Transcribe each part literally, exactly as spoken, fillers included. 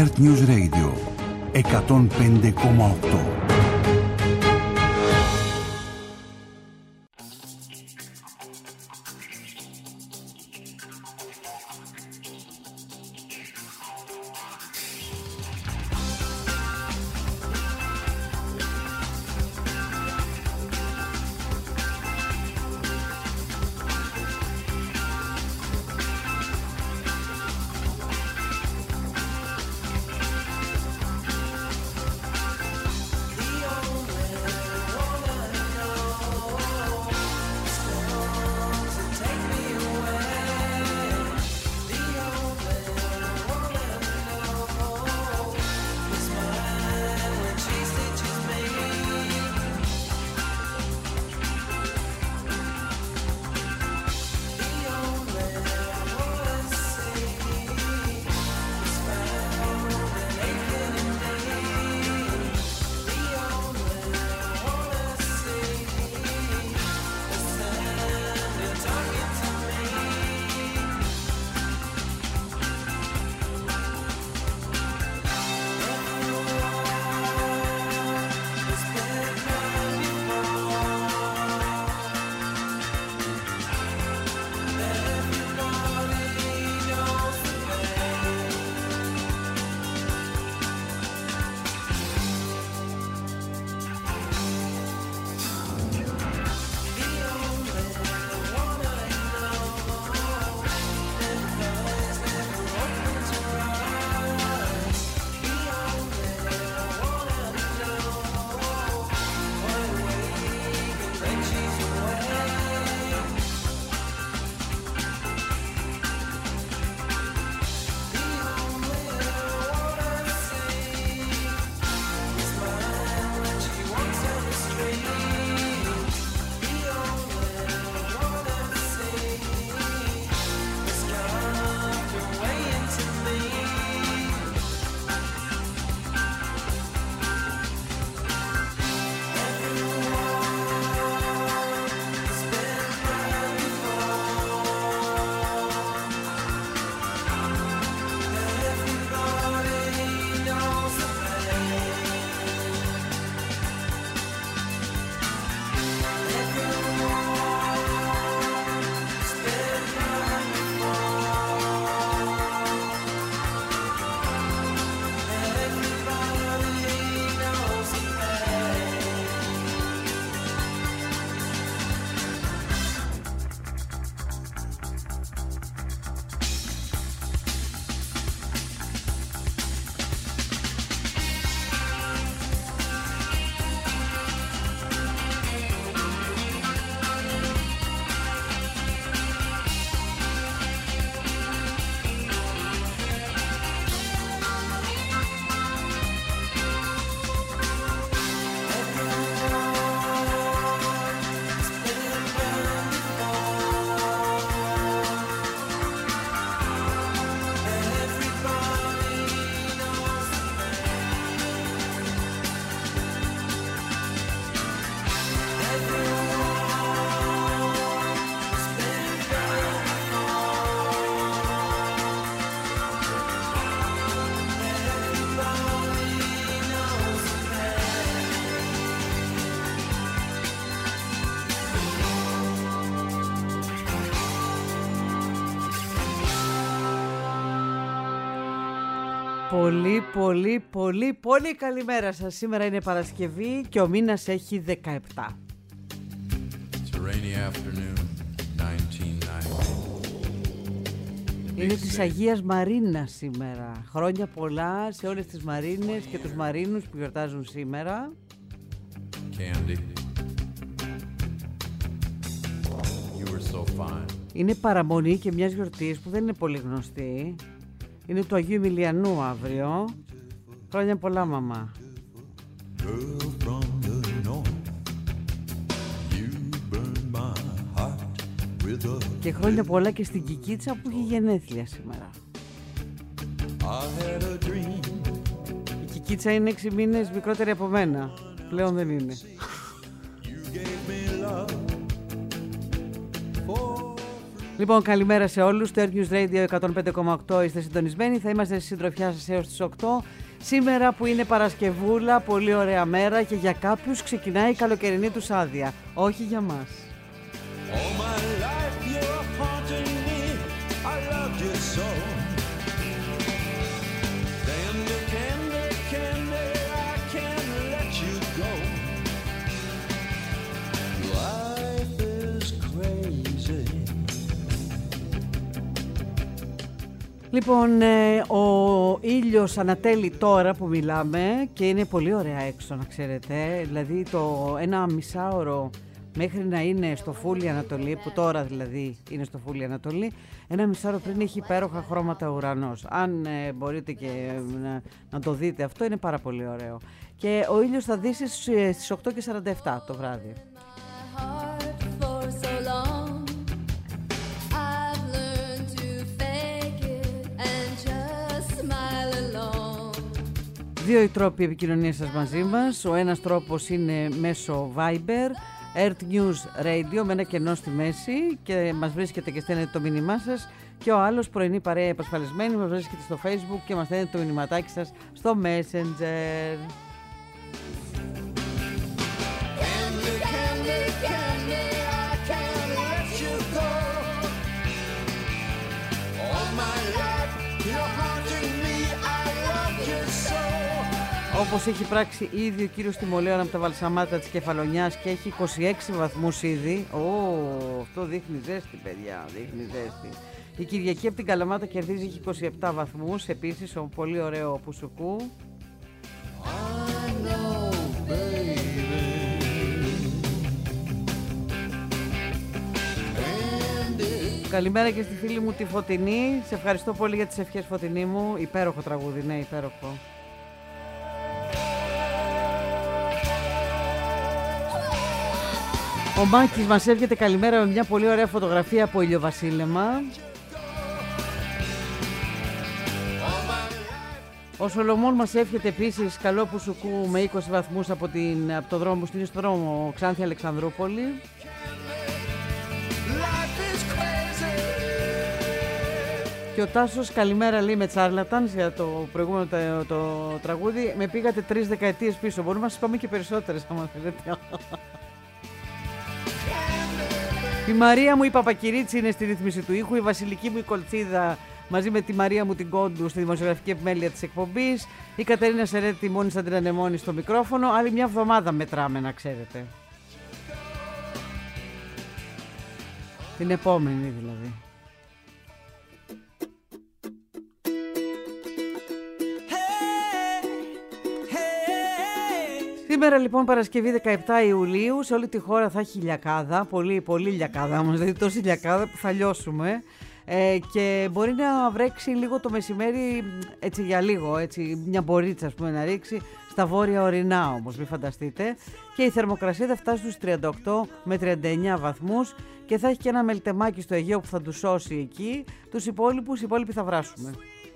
Earth News Radio εκατόν πέντε κόμμα οκτώ. Πολύ, πολύ, πολύ, πολύ καλημέρα σας. Σήμερα είναι Παρασκευή και ο μήνας έχει δεκαεπτά. Είναι της Αγίας Μαρίνας σήμερα. Χρόνια πολλά σε όλες τις Μαρίνες και τους Μαρίνους που γιορτάζουν σήμερα. Candy. You were so fine. Είναι παραμονή και μιας γιορτής που δεν είναι πολύ γνωστή. Είναι του Αγίου Εμιλιανού αύριο. Χρόνια πολλά, μαμά. Και χρόνια πολλά και στην Κικίτσα που έχει γενέθλια σήμερα. Η Κικίτσα είναι έξι μήνες μικρότερη από μένα. Πλέον δεν είναι. Λοιπόν, καλημέρα σε όλους. Το Air News Radio εκατόν πέντε κόμμα οκτώ είστε συντονισμένοι. Θα είμαστε στη συντροφιά σας έως τις οκτώ. Σήμερα που είναι Παρασκευούλα, πολύ ωραία μέρα και για κάποιους ξεκινάει η καλοκαιρινή τους άδεια. Όχι για μας. Λοιπόν, ε, ο ήλιος ανατέλει τώρα που μιλάμε και είναι πολύ ωραία έξω, να ξέρετε. Δηλαδή το ένα μισάωρο μέχρι να είναι στο φούλη Ανατολή, που τώρα δηλαδή είναι στο φούλη Ανατολή, ένα μισάωρο πριν έχει υπέροχα χρώματα ο ουρανός. Αν ε, μπορείτε και να, να το δείτε αυτό, είναι πάρα πολύ ωραίο. Και ο ήλιος θα δύσει στις οκτώ και σαράντα επτά το βράδυ. Δύο οι τρόποι επικοινωνίας σας μαζί μας. Ο ένας τρόπος είναι μέσω Viber, Earth News Radio με ένα κενό στη μέση και μας βρίσκεται και στέλνετε το μήνυμά σας. Και ο άλλος, πρωινή παρέα επασφαλισμένη, μας βρίσκεται στο Facebook και μας στέλνετε το μηνυματάκι σας στο Messenger. Όπως έχει πράξει ήδη ο κύριος Τιμολέων από τα Βαλσαμάτα της Κεφαλονιάς και έχει είκοσι έξι βαθμούς ήδη. Ω, αυτό δείχνει ζέστη, παιδιά, δείχνει ζέστη. Η Κυριακή από την Καλαμάτα κερδίζει, έχει είκοσι επτά βαθμούς, επίσης ο πολύ ωραίο Πουσουκού. Καλημέρα και στη φίλη μου τη Φωτεινή. Σε ευχαριστώ πολύ για τις ευχές, Φωτεινή μου. Υπέροχο τραγούδι, ναι, υπέροχο. Ο Μάκης μας εύχεται καλημέρα με μια πολύ ωραία φωτογραφία από ηλιοβασίλεμα. Ο Σολομών μας εύχεται επίσης καλό Πουσουκού με είκοσι βαθμούς από, την, από το δρόμο στην στο δρόμο Ξάνθη Αλεξανδρούπολη. Και ο Τάσος καλημέρα λέει με Τσάρλατανς για το προηγούμενο το, το τραγούδι. Με πήγατε τρεις δεκαετίες πίσω. Μπορούμε να σας πάμε και περισσότερες άμα θέλετε. Η Μαρία μου η Παπακυρίτσι είναι στη ρύθμιση του ήχου. Η Βασιλική μου η Κολτσίδα μαζί με τη Μαρία μου την Κόντου στη δημοσιογραφική επιμέλεια της εκπομπής. Η Κατερίνα Σερέτη μόνη σαν την ανεμόνη στο μικρόφωνο. Άλλη μια εβδομάδα μετράμε, να ξέρετε. Την επόμενη δηλαδή. Σήμερα λοιπόν Παρασκευή δεκαεπτά Ιουλίου, σε όλη τη χώρα θα έχει ηλιακάδα, πολύ πολύ ηλιακάδα όμως, δηλαδή τόση ηλιακάδα που θα λιώσουμε ε, και μπορεί να βρέξει λίγο το μεσημέρι, έτσι για λίγο, έτσι μια μπορίτσα ας πούμε να ρίξει, στα βόρεια ορεινά όμως, μην φανταστείτε, και η θερμοκρασία θα φτάσει στους τριάντα οκτώ με τριάντα εννέα βαθμούς και θα έχει και ένα μελτεμάκι στο Αιγαίο που θα του σώσει εκεί, τους υπόλοιπους, οι υπόλοιποι θα βράσουμε.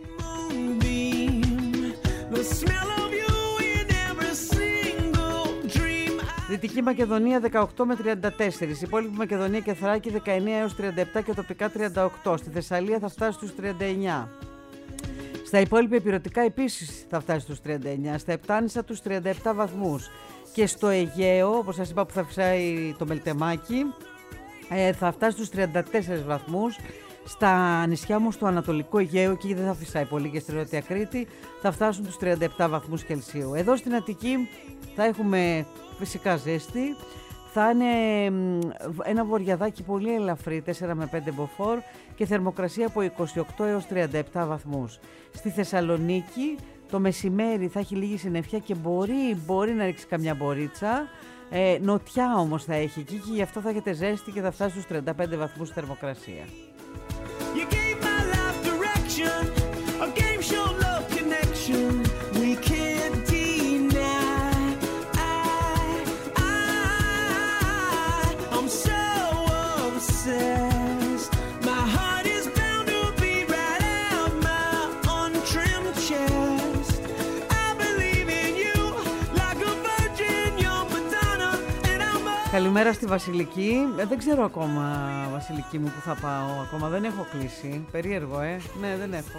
Δυτική Μακεδονία δεκαοκτώ με τριάντα τέσσερα, η υπόλοιπη Μακεδονία και Θράκη δεκαεννέα έως τριάντα επτά και τοπικά τριάντα οκτώ. Στη Θεσσαλία θα φτάσει στους τριάντα εννέα. Στα υπόλοιπα ηπειρωτικά επίσης θα φτάσει στους τριάντα εννέα. Στα Επτάνησα τους τριάντα επτά βαθμούς. Και στο Αιγαίο, όπως σας είπα που θα φυσάει το μελτεμάκι, θα φτάσει στους τριάντα τέσσερις βαθμούς. Στα νησιά μου στο Ανατολικό Αιγαίο, εκεί δεν θα φυσάει πολύ, και στη Νότια Κρήτη θα φτάσουν τους τριάντα επτά βαθμούς Κελσίου. Εδώ στην Αττική θα έχουμε φυσικά ζέστη, θα είναι ένα βοριαδάκι πολύ ελαφρύ, τέσσερα με πέντε μποφόρ, και θερμοκρασία από είκοσι οκτώ έως τριάντα επτά βαθμούς. Στη Θεσσαλονίκη το μεσημέρι θα έχει λίγη συννεφιά και μπορεί, μπορεί να ρίξει καμιά μπορίτσα. Ε, νοτιά όμως θα έχει εκεί και γι' αυτό θα έχετε ζέστη και θα φτάσει στους τριάντα πέντε βαθμούς θερμοκρασία. Καλημέρα στη Βασιλική. Ε, δεν ξέρω ακόμα, Βασιλική μου, που θα πάω. Ακόμα δεν έχω κλείσει. Περίεργο, ε. Ναι, δεν έχω.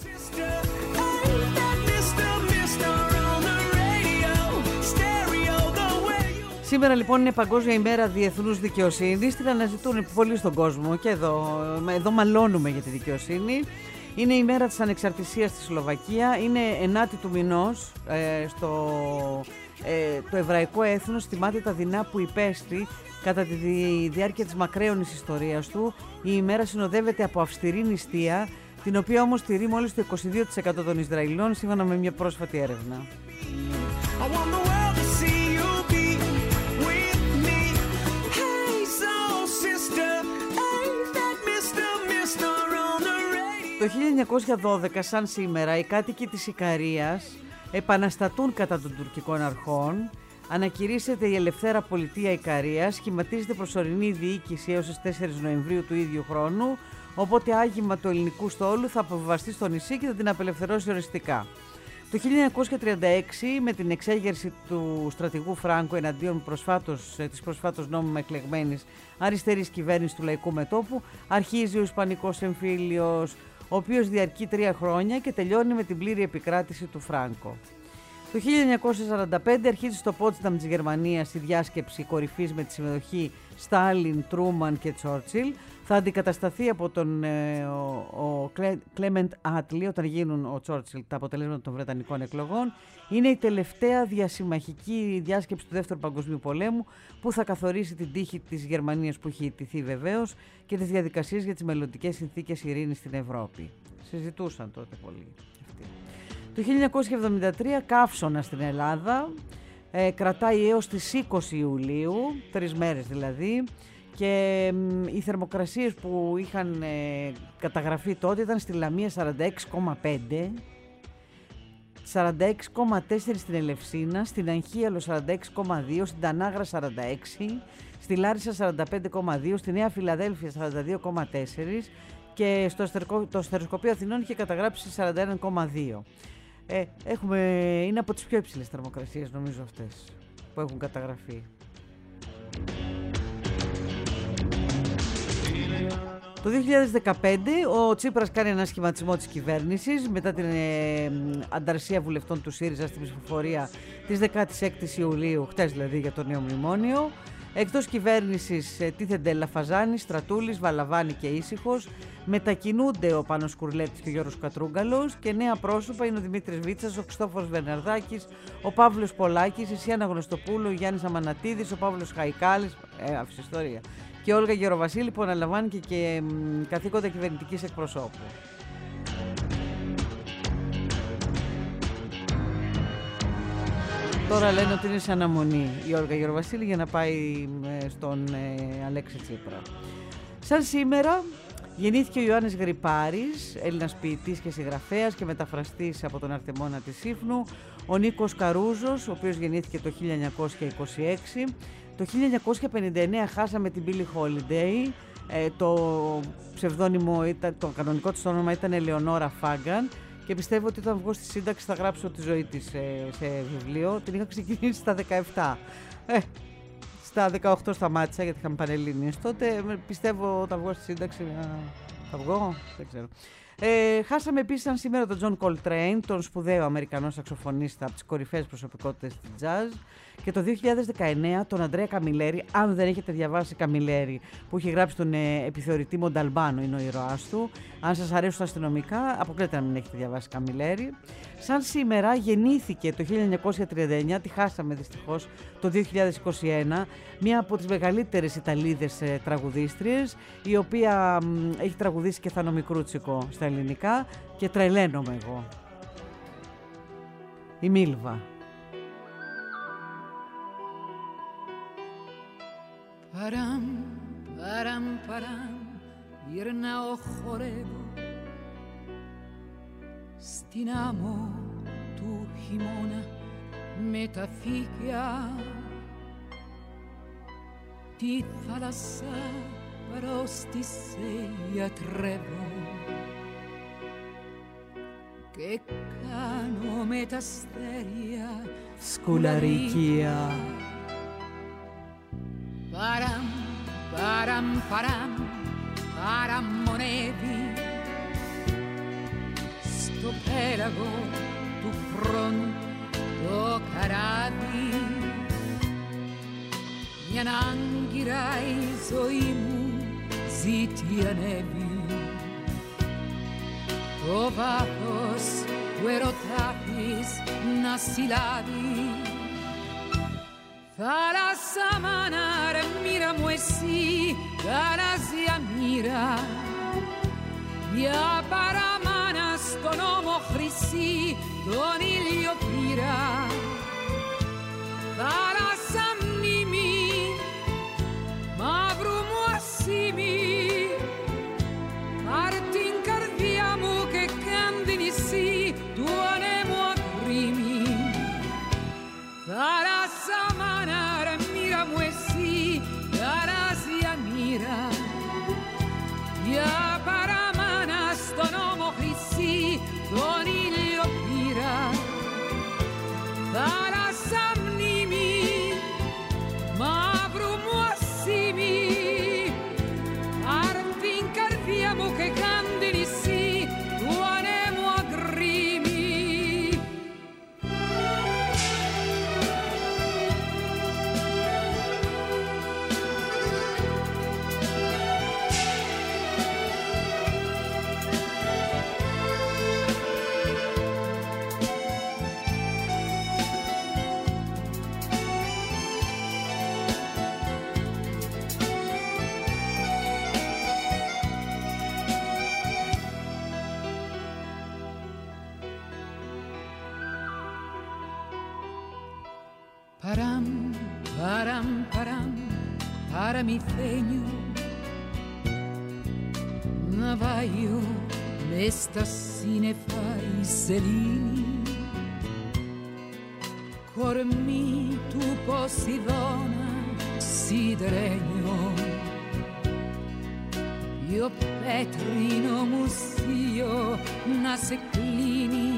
Σήμερα λοιπόν είναι Παγκόσμια ημέρα Διεθνούς Δικαιοσύνης. Την αναζητούν πολύ στον κόσμο και εδώ, εδώ μαλώνουμε για τη δικαιοσύνη. Είναι η μέρα της ανεξαρτησίας στη Σλοβακία. Είναι ενάτη του μηνός. Ε, στο, ε, το εβραϊκό έθνος θυμάται τα δεινά που υπέστη κατά τη διάρκεια της μακραίωνης ιστορίας του. Η ημέρα συνοδεύεται από αυστηρή νηστεία, την οποία όμως τηρεί μόλις το είκοσι δύο τοις εκατό των Ισραηλών, σύμφωνα με μια πρόσφατη έρευνα. Το χίλια εννιακόσια δώδεκα, σαν σήμερα, οι κάτοικοι της Ικαρίας επαναστατούν κατά των τουρκικών αρχών. Ανακηρύσσεται η Ελευθέρα Πολιτεία Ικαρίας, σχηματίζεται προσωρινή διοίκηση έως τις τέσσερις Νοεμβρίου του ίδιου χρόνου, οπότε άγημα του ελληνικού στόλου θα αποβιβαστεί στο νησί και θα την απελευθερώσει οριστικά. Το χίλια εννιακόσια τριάντα έξι, με την εξέγερση του στρατηγού Φράγκο εναντίον προσφάτως, της προσφάτως νόμιμα εκλεγμένης αριστερής κυβέρνησης του Λαϊκού Μετώπου, αρχίζει ο Ισπανικός εμφύλιος, ο οποίος διαρκεί τρία χρόνια και τελειώνει με την πλήρη επικράτηση του Φράγκο. Το χίλια εννιακόσια σαράντα πέντε αρχίζει στο Πότσταμ της Γερμανίας η διάσκεψη κορυφής με τη συμμετοχή Στάλιν, Τρούμαν και Τσόρτσιλ. Θα αντικατασταθεί από τον ε, ο Κλέμεντ Άτλι όταν γίνουν ο Τσόρτσιλ τα αποτελέσματα των Βρετανικών εκλογών. Είναι η τελευταία διασημαχική διάσκεψη του Δεύτερου Παγκοσμίου Πολέμου που θα καθορίσει την τύχη της Γερμανίας, που έχει ιτηθεί βεβαίως, και τις διαδικασίες για τις μελλοντικές συνθήκες ειρήνης στην Ευρώπη. Συζητούσαν τότε πολύ αυτοί. Το χίλια εννιακόσια εβδομήντα τρία, καύσωνα στην Ελλάδα, ε, κρατάει έως τις είκοσι Ιουλίου, τρεις μέρες δηλαδή, και μ, οι θερμοκρασίες που είχαν ε, καταγραφεί τότε ήταν στη Λαμία σαράντα έξι κόμμα πέντε, σαράντα έξι κόμμα τέσσερα στην Ελευσίνα, στην Αγχίαλο σαράντα έξι κόμμα δύο, στην Τανάγρα σαράντα έξι, στη Λάρισα σαράντα πέντε κόμμα δύο, στη Νέα Φιλαδέλφια σαράντα δύο κόμμα τέσσερα και στο αστερικό, το Αστεροσκοπείο Αθηνών είχε καταγράψει σαράντα ένα κόμμα δύο. Ε, έχουμε, είναι από τις πιο υψηλές θερμοκρασίες νομίζω αυτές που έχουν καταγραφεί. Το δύο χιλιάδες δεκαπέντε ο Τσίπρας κάνει ένα σχηματισμό της κυβέρνησης μετά την ε, ανταρσία βουλευτών του ΣΥΡΙΖΑ στην ψηφοφορία της δεκάτη έκτη Ιουλίου, χτες δηλαδή, για το νέο μνημόνιο. Εκτός κυβέρνησης ε, τίθενται Λαφαζάνης, Στρατούλης, Βαλαβάνη και Ήσυχος. Μετακινούνται ο Πάνος Κουρλέτης και ο Γιώργος Κατρούγκαλος και νέα πρόσωπα είναι ο Δημήτρης Βίτσας, ο Χριστόφορος Βερναρδάκης, ο Παύλος Πολάκης, η Σιάννα Γνωστοπούλου, ο Γιάννης Αμανατίδης, ο Παύλος Χαϊκάλης, ε, αυτή ιστορία, και η Όλγα Γεροβασίλη, που αναλαμβάνει και, και μ, καθήκοντα κυβερνητικής εκπροσώπου. Τώρα λένε ότι είναι σε αναμονή η Όλγα Γεροβασίλη για να πάει ε, στον ε, Αλέξη Τσίπρα. Σαν σήμερα γεννήθηκε ο Ιωάννης Γρυπάρης, Έλληνας ποιητής και συγγραφέας και μεταφραστής από τον Αρτεμόνα της Σύφνου. Ο Νίκος Καρούζος, ο οποίος γεννήθηκε το χίλια εννιακόσια είκοσι έξι. Το χίλια εννιακόσια πενήντα εννέα χάσαμε την Billie Holiday. Ε, το ψευδόνυμο ήταν, το κανονικό της όνομα ήταν Ελεονόρα Φάγκαν. Και πιστεύω ότι όταν βγω στη σύνταξη θα γράψω τη ζωή της σε, σε βιβλίο. Την είχα ξεκινήσει στα δεκαεπτά. Ε, στα δεκαοκτώ σταμάτησα γιατί είχαμε πανελλήνιες. Τότε πιστεύω όταν βγω στη σύνταξη θα βγω, δεν ξέρω. Ε, χάσαμε επίσης σήμερα τον Τζον Κολτρέιν, τον σπουδαίο Αμερικανό σαξοφωνίστα, από τις κορυφαίες προσωπικότητες της jazz. Και το δύο χιλιάδες δεκαεννέα τον Αντρέα Καμιλέρη, αν δεν έχετε διαβάσει Καμιλέρη, που έχει γράψει τον ε, επιθεωρητή Μονταλμπάνο, είναι ο ήρωάς του. Αν σας αρέσουν τα αστυνομικά, αποκλείεται να μην έχετε διαβάσει Καμιλέρη. Σαν σήμερα γεννήθηκε το χίλια εννιακόσια τριάντα εννέα, τη χάσαμε δυστυχώς το δύο χιλιάδες είκοσι ένα, μία από τις μεγαλύτερες Ιταλίδες ε, τραγουδίστριες, η οποία μ, έχει τραγουδήσει και Θάνο Μικρούτσικο στα ελληνικά και τρελαίνομαι εγώ. Η Μίλβα. Παραμ, παραμ, παραμ, γυρνάω χορεύω στην άμμο του χειμώνα με τα φύκια τη θάλασσα προς τη σε γιατρεύω και κάνω με τα αστέρια σκουλαρίκια. Param, param, paramonevi, sto pelago tu pronto caravi, nyanangirai zoimu zitianevi, ovakos uerotapis nasilavi, Θάλασσα μοίρα μου εσύ, γαλάζια μοίρα, μια παραμάνα στον ώμο χρυσή, τον ήλιο πήρα. Θάλασσα μνήμη, μαύρου μου ασήμι, πάρ' την καρδιά μου και κάν την νησί του ανέμου ακρίμη. Θάλασσα μάνα μοίρα μου εσύ, γαλάζια μοίρα, μια παραμάνα στον ώμο χρυσή, τον ήλιο πήρα. Θάλασσα μνήμη, μαύρου μου ασήμι, πάρ' την καρδιά μου και κάν την νησί του ανέμου ακρίμη. Παραμ, παραμ, παραμ, παραμυθένιο να βάιο μες στα σύννεφα η σελήνη, κορμί του Ποσειδώνα σιδερένιο, io πέτρινο μουσείο να σε κλείνει.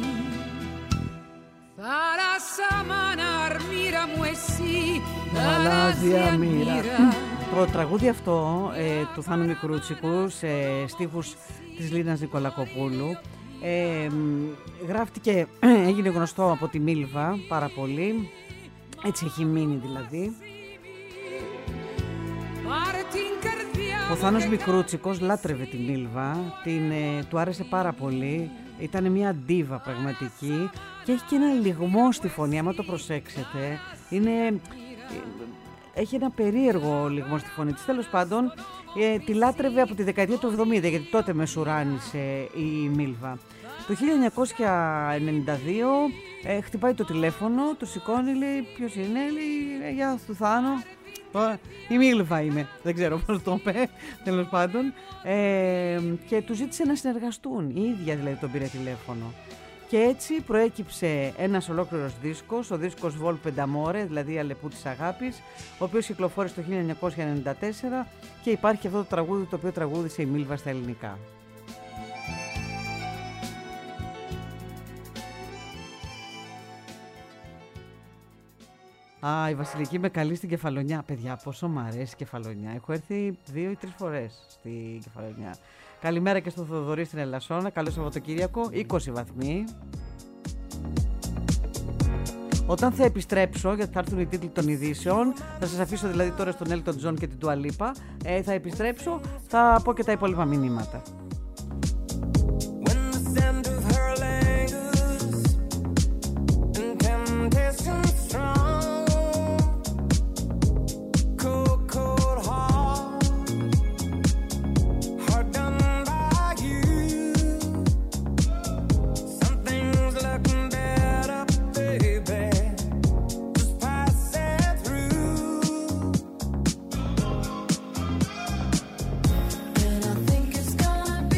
Θάλασσα μάνα αρμύρα μου εσύ, γαλάζια μοίρα. Το τραγούδι αυτό ε, του Θάνου Μικρούτσικου σε στίχους της Λίνας Νικολακοπούλου ε, γράφτηκε, έγινε γνωστό από τη Μίλβα πάρα πολύ, έτσι έχει μείνει δηλαδή. Ο Θάνος Μικρούτσικος λάτρευε τη Μίλβα, την, ε, του άρεσε πάρα πολύ, ήταν μια ντίβα πραγματική και έχει και ένα λιγμό στη φωνή, άμα το προσέξετε, είναι, ε, έχει ένα περίεργο λιγμό στη φωνή της. Τέλος πάντων, ε, τη λάτρευε από τη δεκαετία του εβδομήντα, γιατί τότε μεσουράνησε η Μίλβα. Το χίλια εννιακόσια ενενήντα δύο ε, χτυπάει το τηλέφωνο, το σηκώνει, λέει ποιος είναι, λέει γεια σου Θάνο. Η Μίλβα είμαι, δεν ξέρω πώς το είπε, τέλος πάντων, ε, και του ζήτησε να συνεργαστούν, η ίδια δηλαδή τον πήρε τηλέφωνο. Και έτσι προέκυψε ένας ολόκληρος δίσκος, ο δίσκος Volpe d'Amore, δηλαδή Αλεπού της Αγάπης, ο οποίος κυκλοφόρησε το χίλια εννιακόσια ενενήντα τέσσερα και υπάρχει αυτό το τραγούδι το οποίο τραγούδισε η Μίλβα στα ελληνικά. Α, η Βασιλική με καλεί στην Κεφαλονιά. Παιδιά, πόσο μ' αρέσει η Κεφαλονιά. Έχω έρθει δύο ή τρεις φορές στην Κεφαλονιά. Καλημέρα και στο Θοδωρή στην Ελασσόνα. Καλό Σαββατοκύριακο. είκοσι βαθμοί. Όταν θα επιστρέψω, γιατί θα έρθουν οι τίτλοι των ειδήσεων, θα σας αφήσω δηλαδή τώρα στον Έλτον Τζον και την Ντουα Λίπα, ε, θα επιστρέψω, θα πω και τα υπόλοιπα μηνύματα. And I think it's gonna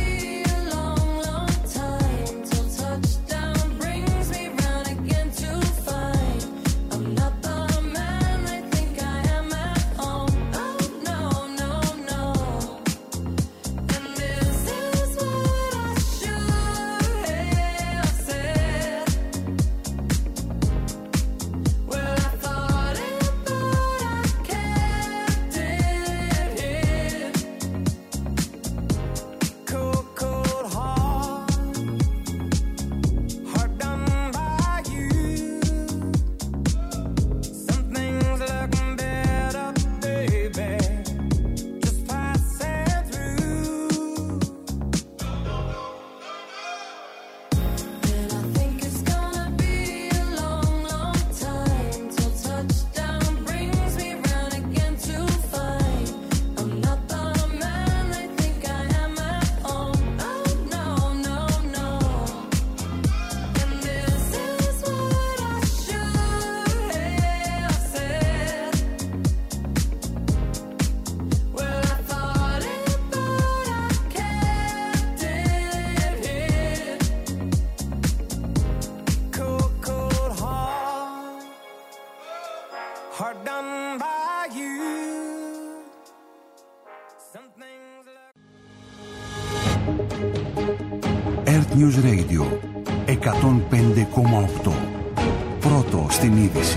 News Radio εκατόν πέντε κόμμα οκτώ. Πρώτο στην είδηση.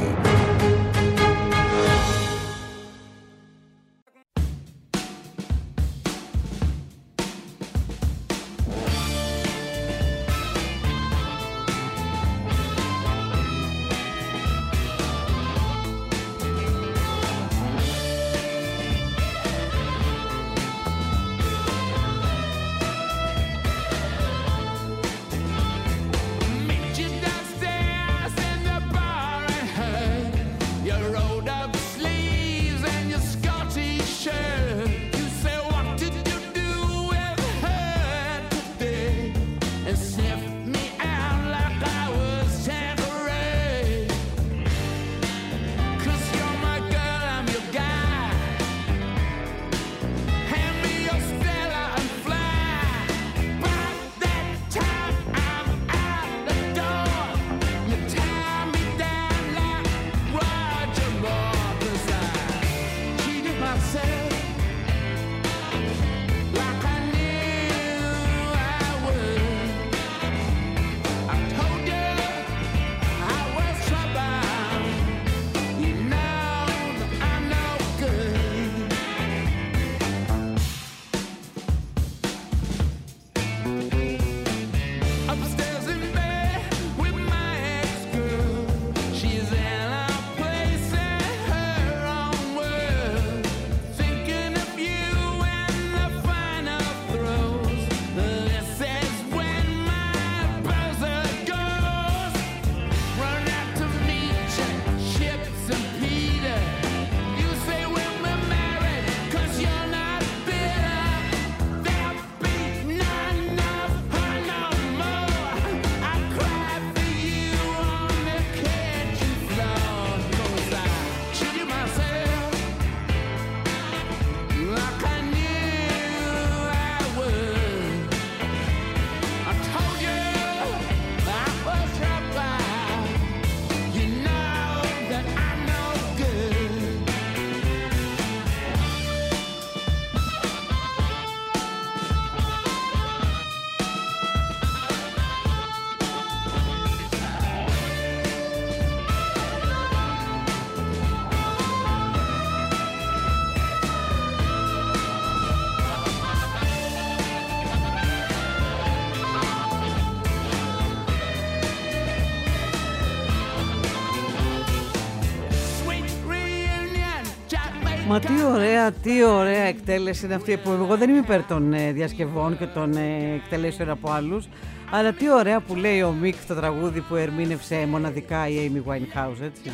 Μα τι ωραία, τι ωραία εκτέλεση είναι αυτή που εγώ δεν είμαι υπέρ των ε, διασκευών και των ε, εκτελέσεων από άλλους, αλλά τι ωραία που λέει ο Μικ το τραγούδι που ερμήνευσε μοναδικά η Amy Winehouse, έτσι.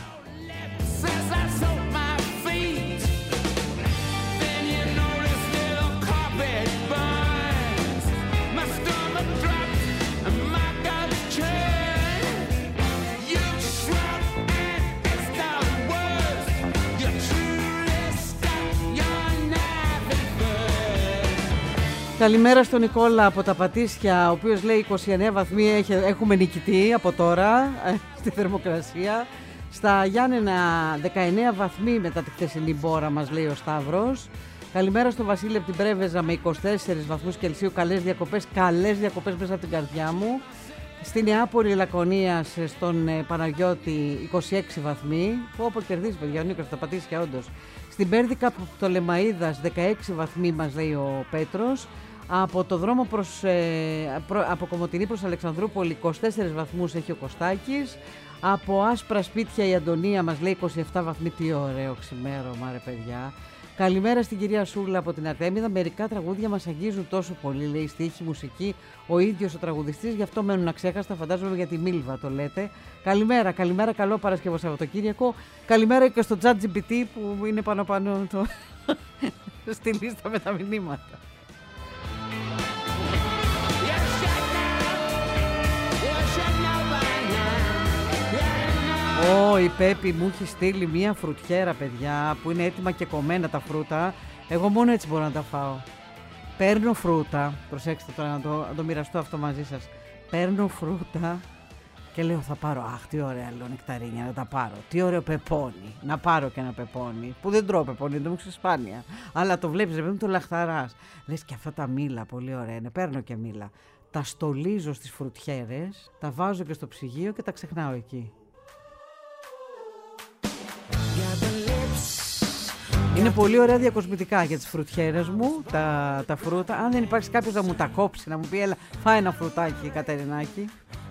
Καλημέρα στον Νικόλα από τα Πατήσια, ο οποίος λέει είκοσι εννέα βαθμοί έχουμε νικητή από τώρα στη θερμοκρασία. Στα Γιάννενα δεκαεννέα βαθμοί μετά τη χθεσινή μπόρα μας, λέει ο Σταύρος. Καλημέρα στον Βασίλη από την Πρέβεζα με είκοσι τέσσερις βαθμούς Κελσίου. Καλές διακοπές, καλές διακοπές μέσα από την καρδιά μου. Στη Νεάπολη Λακωνίας στον Παναγιώτη είκοσι έξι βαθμοί. Που όπου κερδίζει παιδιά ο Νίκος από τα Πατήσια όντως. Στην Πέρδικα Πτολεμαΐδας δεκαέξι βαθμοί μας λέει ο Πέτρος. Από το δρόμο προς, ε, προ, από Κομοτηνή προς Αλεξανδρούπολη είκοσι τέσσερις βαθμούς έχει ο Κωστάκης. Από Άσπρα Σπίτια η Αντωνία μας λέει είκοσι επτά βαθμοί. Τι ωραίο ξημέρωμα ρε παιδιά. Καλημέρα στην κυρία Σούλα από την Αρτέμιδα. Μερικά τραγούδια μας αγγίζουν τόσο πολύ, λέει, στίχη, μουσική, ο ίδιος ο τραγουδιστής, γι' αυτό μένουν αξέχαστα. Φαντάζομαι για τη Μίλβα το λέτε. Καλημέρα, καλημέρα, καλό Παρασκευό Σαββατοκύριακο. Καλημέρα και στο ChatGPT που είναι πάνω πάνω το... στη λίστα με τα μηνύματα. Ω, oh, η Πέπη μου έχει στείλει μία φρουτιέρα, παιδιά, που είναι έτοιμα και κομμένα τα φρούτα. Εγώ μόνο έτσι μπορώ να τα φάω. Παίρνω φρούτα, προσέξτε τώρα να το, να το μοιραστώ αυτό μαζί σας. Παίρνω φρούτα και λέω θα πάρω, αχ τι ωραία λέω νεκταρίνια, να τα πάρω. Τι ωραίο πεπόνι, να πάρω και ένα πεπόνι. Που δεν τρώω πεπόνι, δεν το μου ξεσπάνια. Αλλά το βλέπεις, ρε παιδί μου, το λαχταράς. Λες και αυτά τα μήλα, πολύ ωραία είναι, παίρνω και μήλα. τα στολίζω στις φρουτιέρες, τα βάζω και στο ψυγείο και τα ξεχνάω εκεί. Είναι πολύ ωραία διακοσμητικά για τις φρουτιέρες μου, τα, τα φρούτα. Αν δεν υπάρχει κάποιος να μου τα κόψει, να μου πει έλα φάει ένα φρουτάκι Κατερινάκη.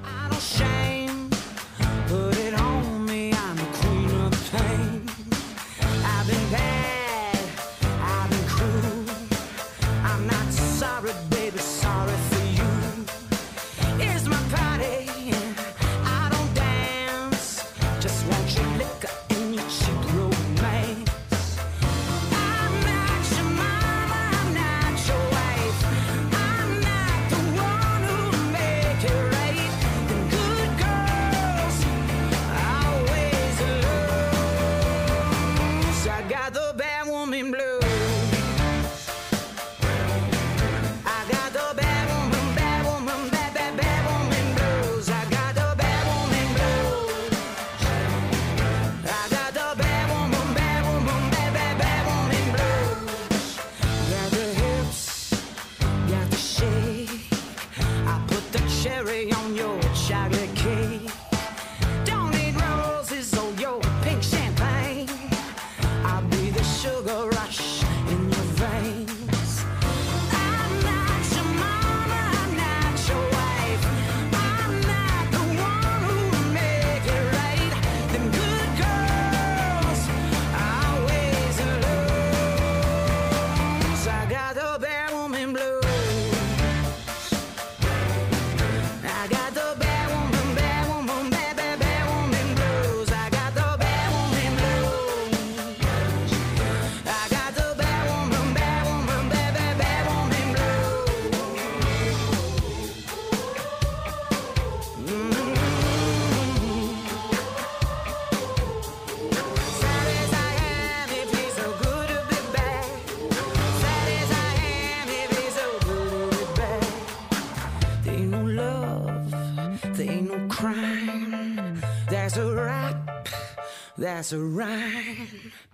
That's a rhyme.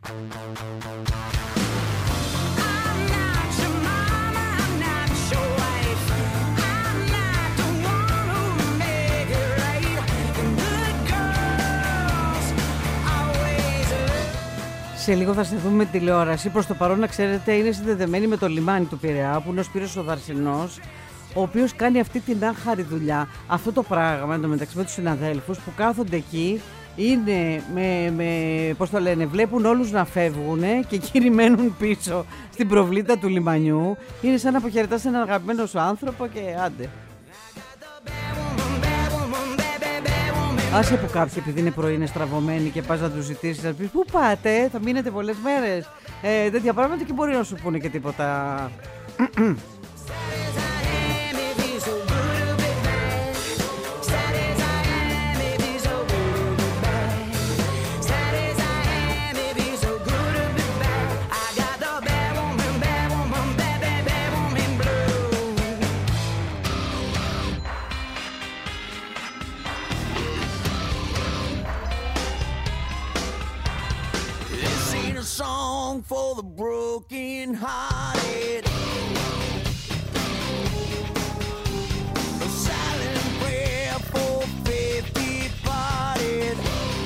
I'm not your mama, I'm not your wife. I'm not the one who make it right. And good girls always love. Σε λίγο θα συνδεθούμε με τηλεόραση. Προς το παρόν, να ξέρετε, είναι συνδεδεμένη με το λιμάνι του Πειραιά, που είναι ο Σπύρος ο Δαρσινός, ο οποίος κάνει αυτή την άχαρη δουλειά. Αυτό το πράγμα, εντωμεταξύ με τους συναδέλφους που κάθονται εκεί, είναι με, με, πώς το λένε, βλέπουν όλους να φεύγουν και εκείνοι μένουν πίσω στην προβλήτα του λιμανιού. Είναι σαν να αποχαιρετάς έναν αγαπημένο σου άνθρωπο και άντε. Άσε που κάποιοι, επειδή είναι πρωί, είναι στραβωμένοι και πας να τους ζητήσεις, να πεις πού πάτε, θα μείνετε πολλές μέρες, ε, τέτοια πράγματα, και μπορεί να σου πούνε και τίποτα. For the broken hearted, a silent prayer for faith departed.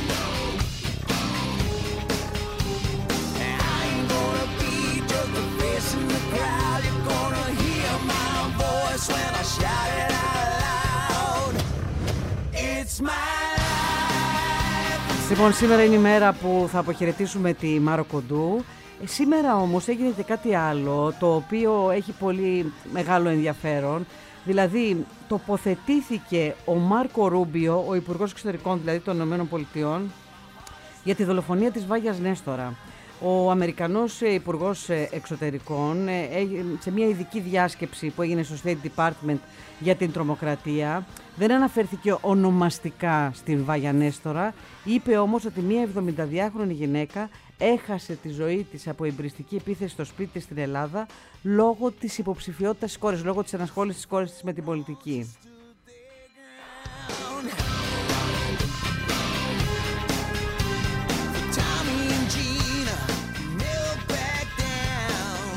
I ain't gonna be just a face in the crowd. You're gonna hear my voice when I shout it out loud. It's my life. Λοιπόν, σήμερα είναι η μέρα που θα αποχαιρετήσουμε τη Μάρο Κοντού. Σήμερα όμως έγινε και κάτι άλλο, το οποίο έχει πολύ μεγάλο ενδιαφέρον. Δηλαδή, τοποθετήθηκε ο Μάρκο Ρούμπιο, ο Υπουργός Εξωτερικών δηλαδή των Ηνωμένων Πολιτειών, για τη δολοφονία της Βάγιας Νέστορα. Ο Αμερικανός Υπουργός Εξωτερικών, σε μια ειδική διάσκεψη που έγινε στο State Department για την τρομοκρατία, δεν αναφέρθηκε ονομαστικά στην Βάγια Νέστορα, είπε όμως ότι μια εβδομηνταδυάχρονη γυναίκα έχασε τη ζωή της από εμπριστική επίθεση στο σπίτι της στην Ελλάδα λόγω της υποψηφιότητας της κόρης, λόγω της ενασχόλησης της κόρης της με την πολιτική.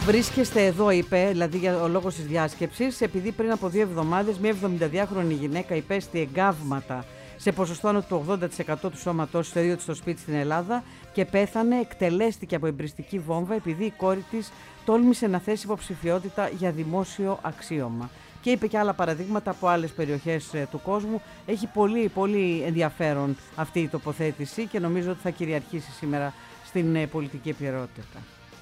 Βρίσκεστε εδώ, είπε, δηλαδή για ο λόγος της διάσκεψης, επειδή πριν από δύο εβδομάδες μια εβδομηνταδυάχρονη γυναίκα υπέστη εγκάβματα σε ποσοστό άνω του ογδόντα τοις εκατό του σώματός στο ίδιο της στο σπίτι στην Ελλάδα και πέθανε, εκτελέστηκε από εμπριστική βόμβα επειδή η κόρη της τόλμησε να θέσει υποψηφιότητα για δημόσιο αξίωμα. Και είπε και άλλα παραδείγματα από άλλες περιοχές ε, του κόσμου. Έχει πολύ, πολύ ενδιαφέρον αυτή η τοποθέτηση και νομίζω ότι θα κυριαρχήσει σήμερα στην ε, πολιτική επικαιρότητα.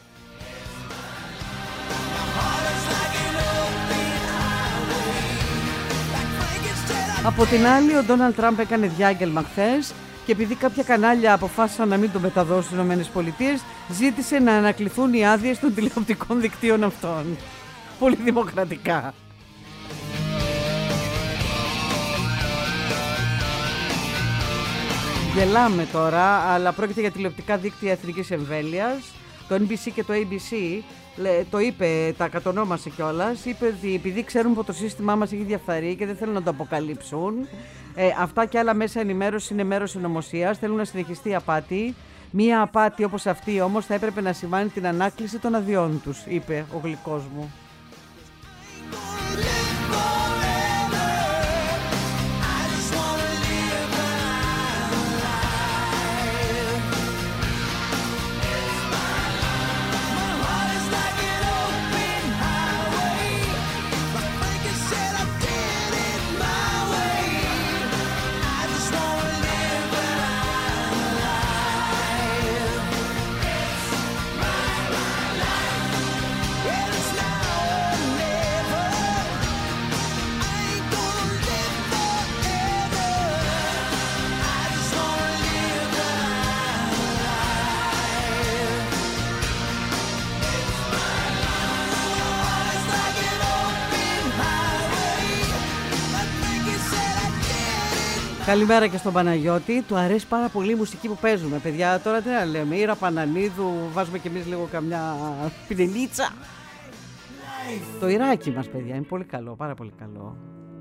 Από την άλλη, ο Ντόναλντ Τραμπ έκανε διάγγελμα χθες και επειδή κάποια κανάλια αποφάσισαν να μην το μεταδώσουν στις ΗΠΑ, ζήτησε να ανακληθούν οι άδειες των τηλεοπτικών δικτύων αυτών. Πολύ δημοκρατικά. Γελάμε τώρα, αλλά πρόκειται για τηλεοπτικά δίκτυα εθνικής εμβέλειας. Το Εν Μπι Σι και το Έι Μπι Σι το είπε, τα κατονόμασε κιόλας. Είπε ότι επειδή ξέρουν πως το σύστημά μας έχει διαφθαρεί και δεν θέλουν να το αποκαλύψουν, ε, αυτά και άλλα μέσα ενημέρωση είναι μέρος συνωμοσίας. Θέλουν να συνεχιστεί η απάτη. Μία απάτη όπως αυτή όμως θα έπρεπε να σημάνει την ανάκληση των αδειών τους, είπε ο γλυκός μου. Καλημέρα και στον Παναγιώτη. Του αρέσει πάρα πολύ η μουσική που παίζουμε, παιδιά. Τώρα τι να λέμε, Ήρα Πανανίδου, βάζουμε κι εμείς λίγο καμιά πινελίτσα. Το Ιράκι μας, παιδιά, είναι πολύ καλό, πάρα πολύ καλό.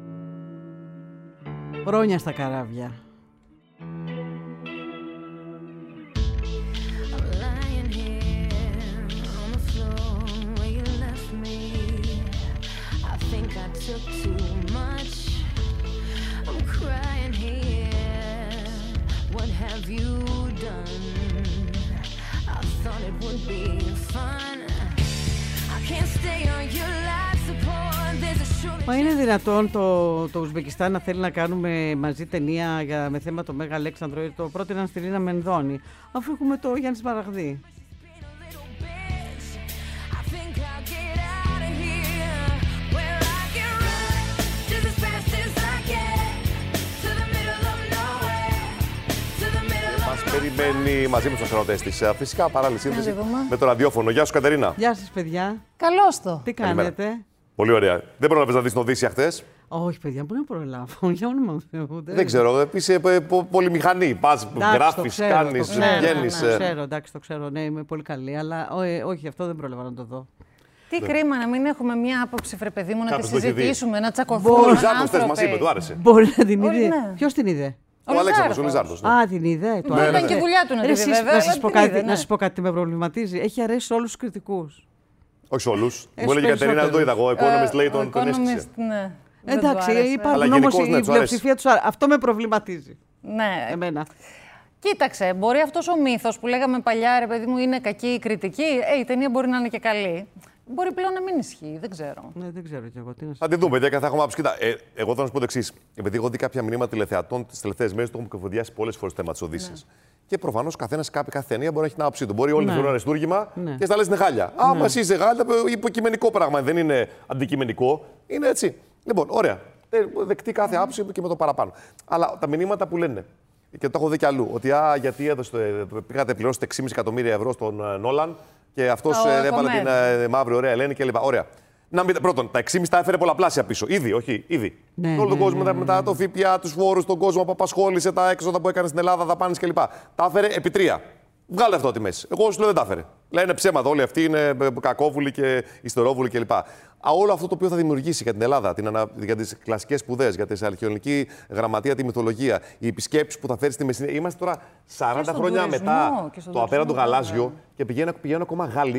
Χρόνια στα καράβια. Μα είναι δυνατόν το, το Ουσμπεκιστάν να θέλει να κάνουμε μαζί ταινία για, με θέμα το Μέγα Αλέξανδρο? Το πρότειναν στη Ρίνα Μενδώνη, αφού έχουμε το Γιάννη Σμαραγδί. Περιμένει μαζί με τους αστυνομικές της. Φυσικά παράλληλη σύνδεση με το ραδιόφωνο. Γεια σου, Κατερίνα. Γεια σας, παιδιά. Καλώς το. Τι κάνετε? Καλημέρα. Πολύ ωραία. Δεν πρόλαβες να δεις την Οδύσσια χθες? Όχι, παιδιά, μπορεί να προλάβω. Για όνομα Θεού. Δεν ξέρω. Είσαι πολυμηχανή. Πας, γράφεις, κάνεις, βγαίνεις. Ναι, ναι, ξέρω, εντάξει, το ξέρω. Ναι, είμαι πολύ καλή. Αλλά ε, όχι, αυτό δεν πρόλαβα να το δω. Τι ναι. Κρίμα να μην έχουμε μια άποψη, βρε παιδί μου, να τη συζητήσουμε, να τσακωθούμε. Ο Λιζάρδος μας είπε, του άρεσε. Μπορεί να την είδε. Ποιος την είδε? Ο Αλέξανδρος, ο Λιζάρδος. Α, την είδε. Του ήταν και δουλειά του να την είδε, βέβαια. Να σας πω κάτι τι με προβληματίζει. Έχει αρέσει σε όλους τους κριτικούς. Όχι σε όλους. Μου έλεγε η Κατερίνα, δεν το είδα εγώ. Economist λέει τον έσκησε. Εντάξει, υπάρχουν όμως η πλειοψηφία τους. Αυτό με προβληματίζει. Ναι. Εμένα. Κοίταξε, μπορεί αυτός ο μύθος που λέγαμε παλιά, ρε παιδί μου, είναι κακή η κριτική. Ε, η ταινία μπορεί να είναι και καλή. Μπορεί πλέον να μην ισχύει, δεν ξέρω. Ναι, δεν ξέρω κι εγώ. Τι να θα τη δούμε, παιδιά, και θα έχουμε άποψη. Κοίτα, ε, εγώ θα να σου πω το εξής. Επειδή έχω δει κάποια μηνύματα τηλεθεατών τις τελευταίες μέρες, το έχουμε κουβεντιάσει πολλές φορές το θέμα της Οδύσσιας. Ναι. Και προφανώς καθένας κάποια κάθε ταινία μπορεί να έχει την άποψή του. Μπορεί όλοι να θεωρούν αριστούργημα ναι. και στα λες είναι χάλια. Ναι. Άμα εσύ είσαι χάλια, υποκειμενικό πράγμα. Δεν είναι αντικειμενικό. Είναι έτσι. Λοιπόν, ωραία. Δεκτεί κάθε άποψη και με το παραπάνω. Αλλά τα μηνύματα που λένε. Και το έχω δει κι αλλού. Ότι α, γιατί έδωσε, πήγατε πληρώσετε έξι κόμμα πέντε εκατομμύρια ευρώ στον Νόλαν και αυτός έβαλε την ε, μαύρη ωραία Ελένη κλπ. Ωραία. Να μην, πρώτον, τα έξι κόμμα πέντε τα έφερε πολλαπλάσια πίσω. Ήδη, όχι, ήδη. Ναι, όλο τον ναι, κόσμο ναι, ναι, μετά ναι. το ΦΠΑ, τους φόρους, τον κόσμο που απασχόλησε, τα έξοδα που έκανε στην Ελλάδα, δαπάνες κλπ. Τα έφερε επί τρία. Βγάλε αυτό τη μέση. Εγώ σου λέω δεν τα έφερε. Λένε ψέματα. Όλοι αυτοί είναι κακόβουλοι και ιστερόβουλοι κλπ. Όλο αυτό το οποίο θα δημιουργήσει για την Ελλάδα, την ανα... για τις κλασικές σπουδές, για την αρχαιολογική γραμματεία, τη μυθολογία, οι επισκέψεις που θα φέρει στη Μεσσηνία. Είμαστε τώρα σαράντα χρόνια μετά το απέραντο γαλάζιο και πηγαίνουν, πηγαίνουν ακόμα Γάλλοι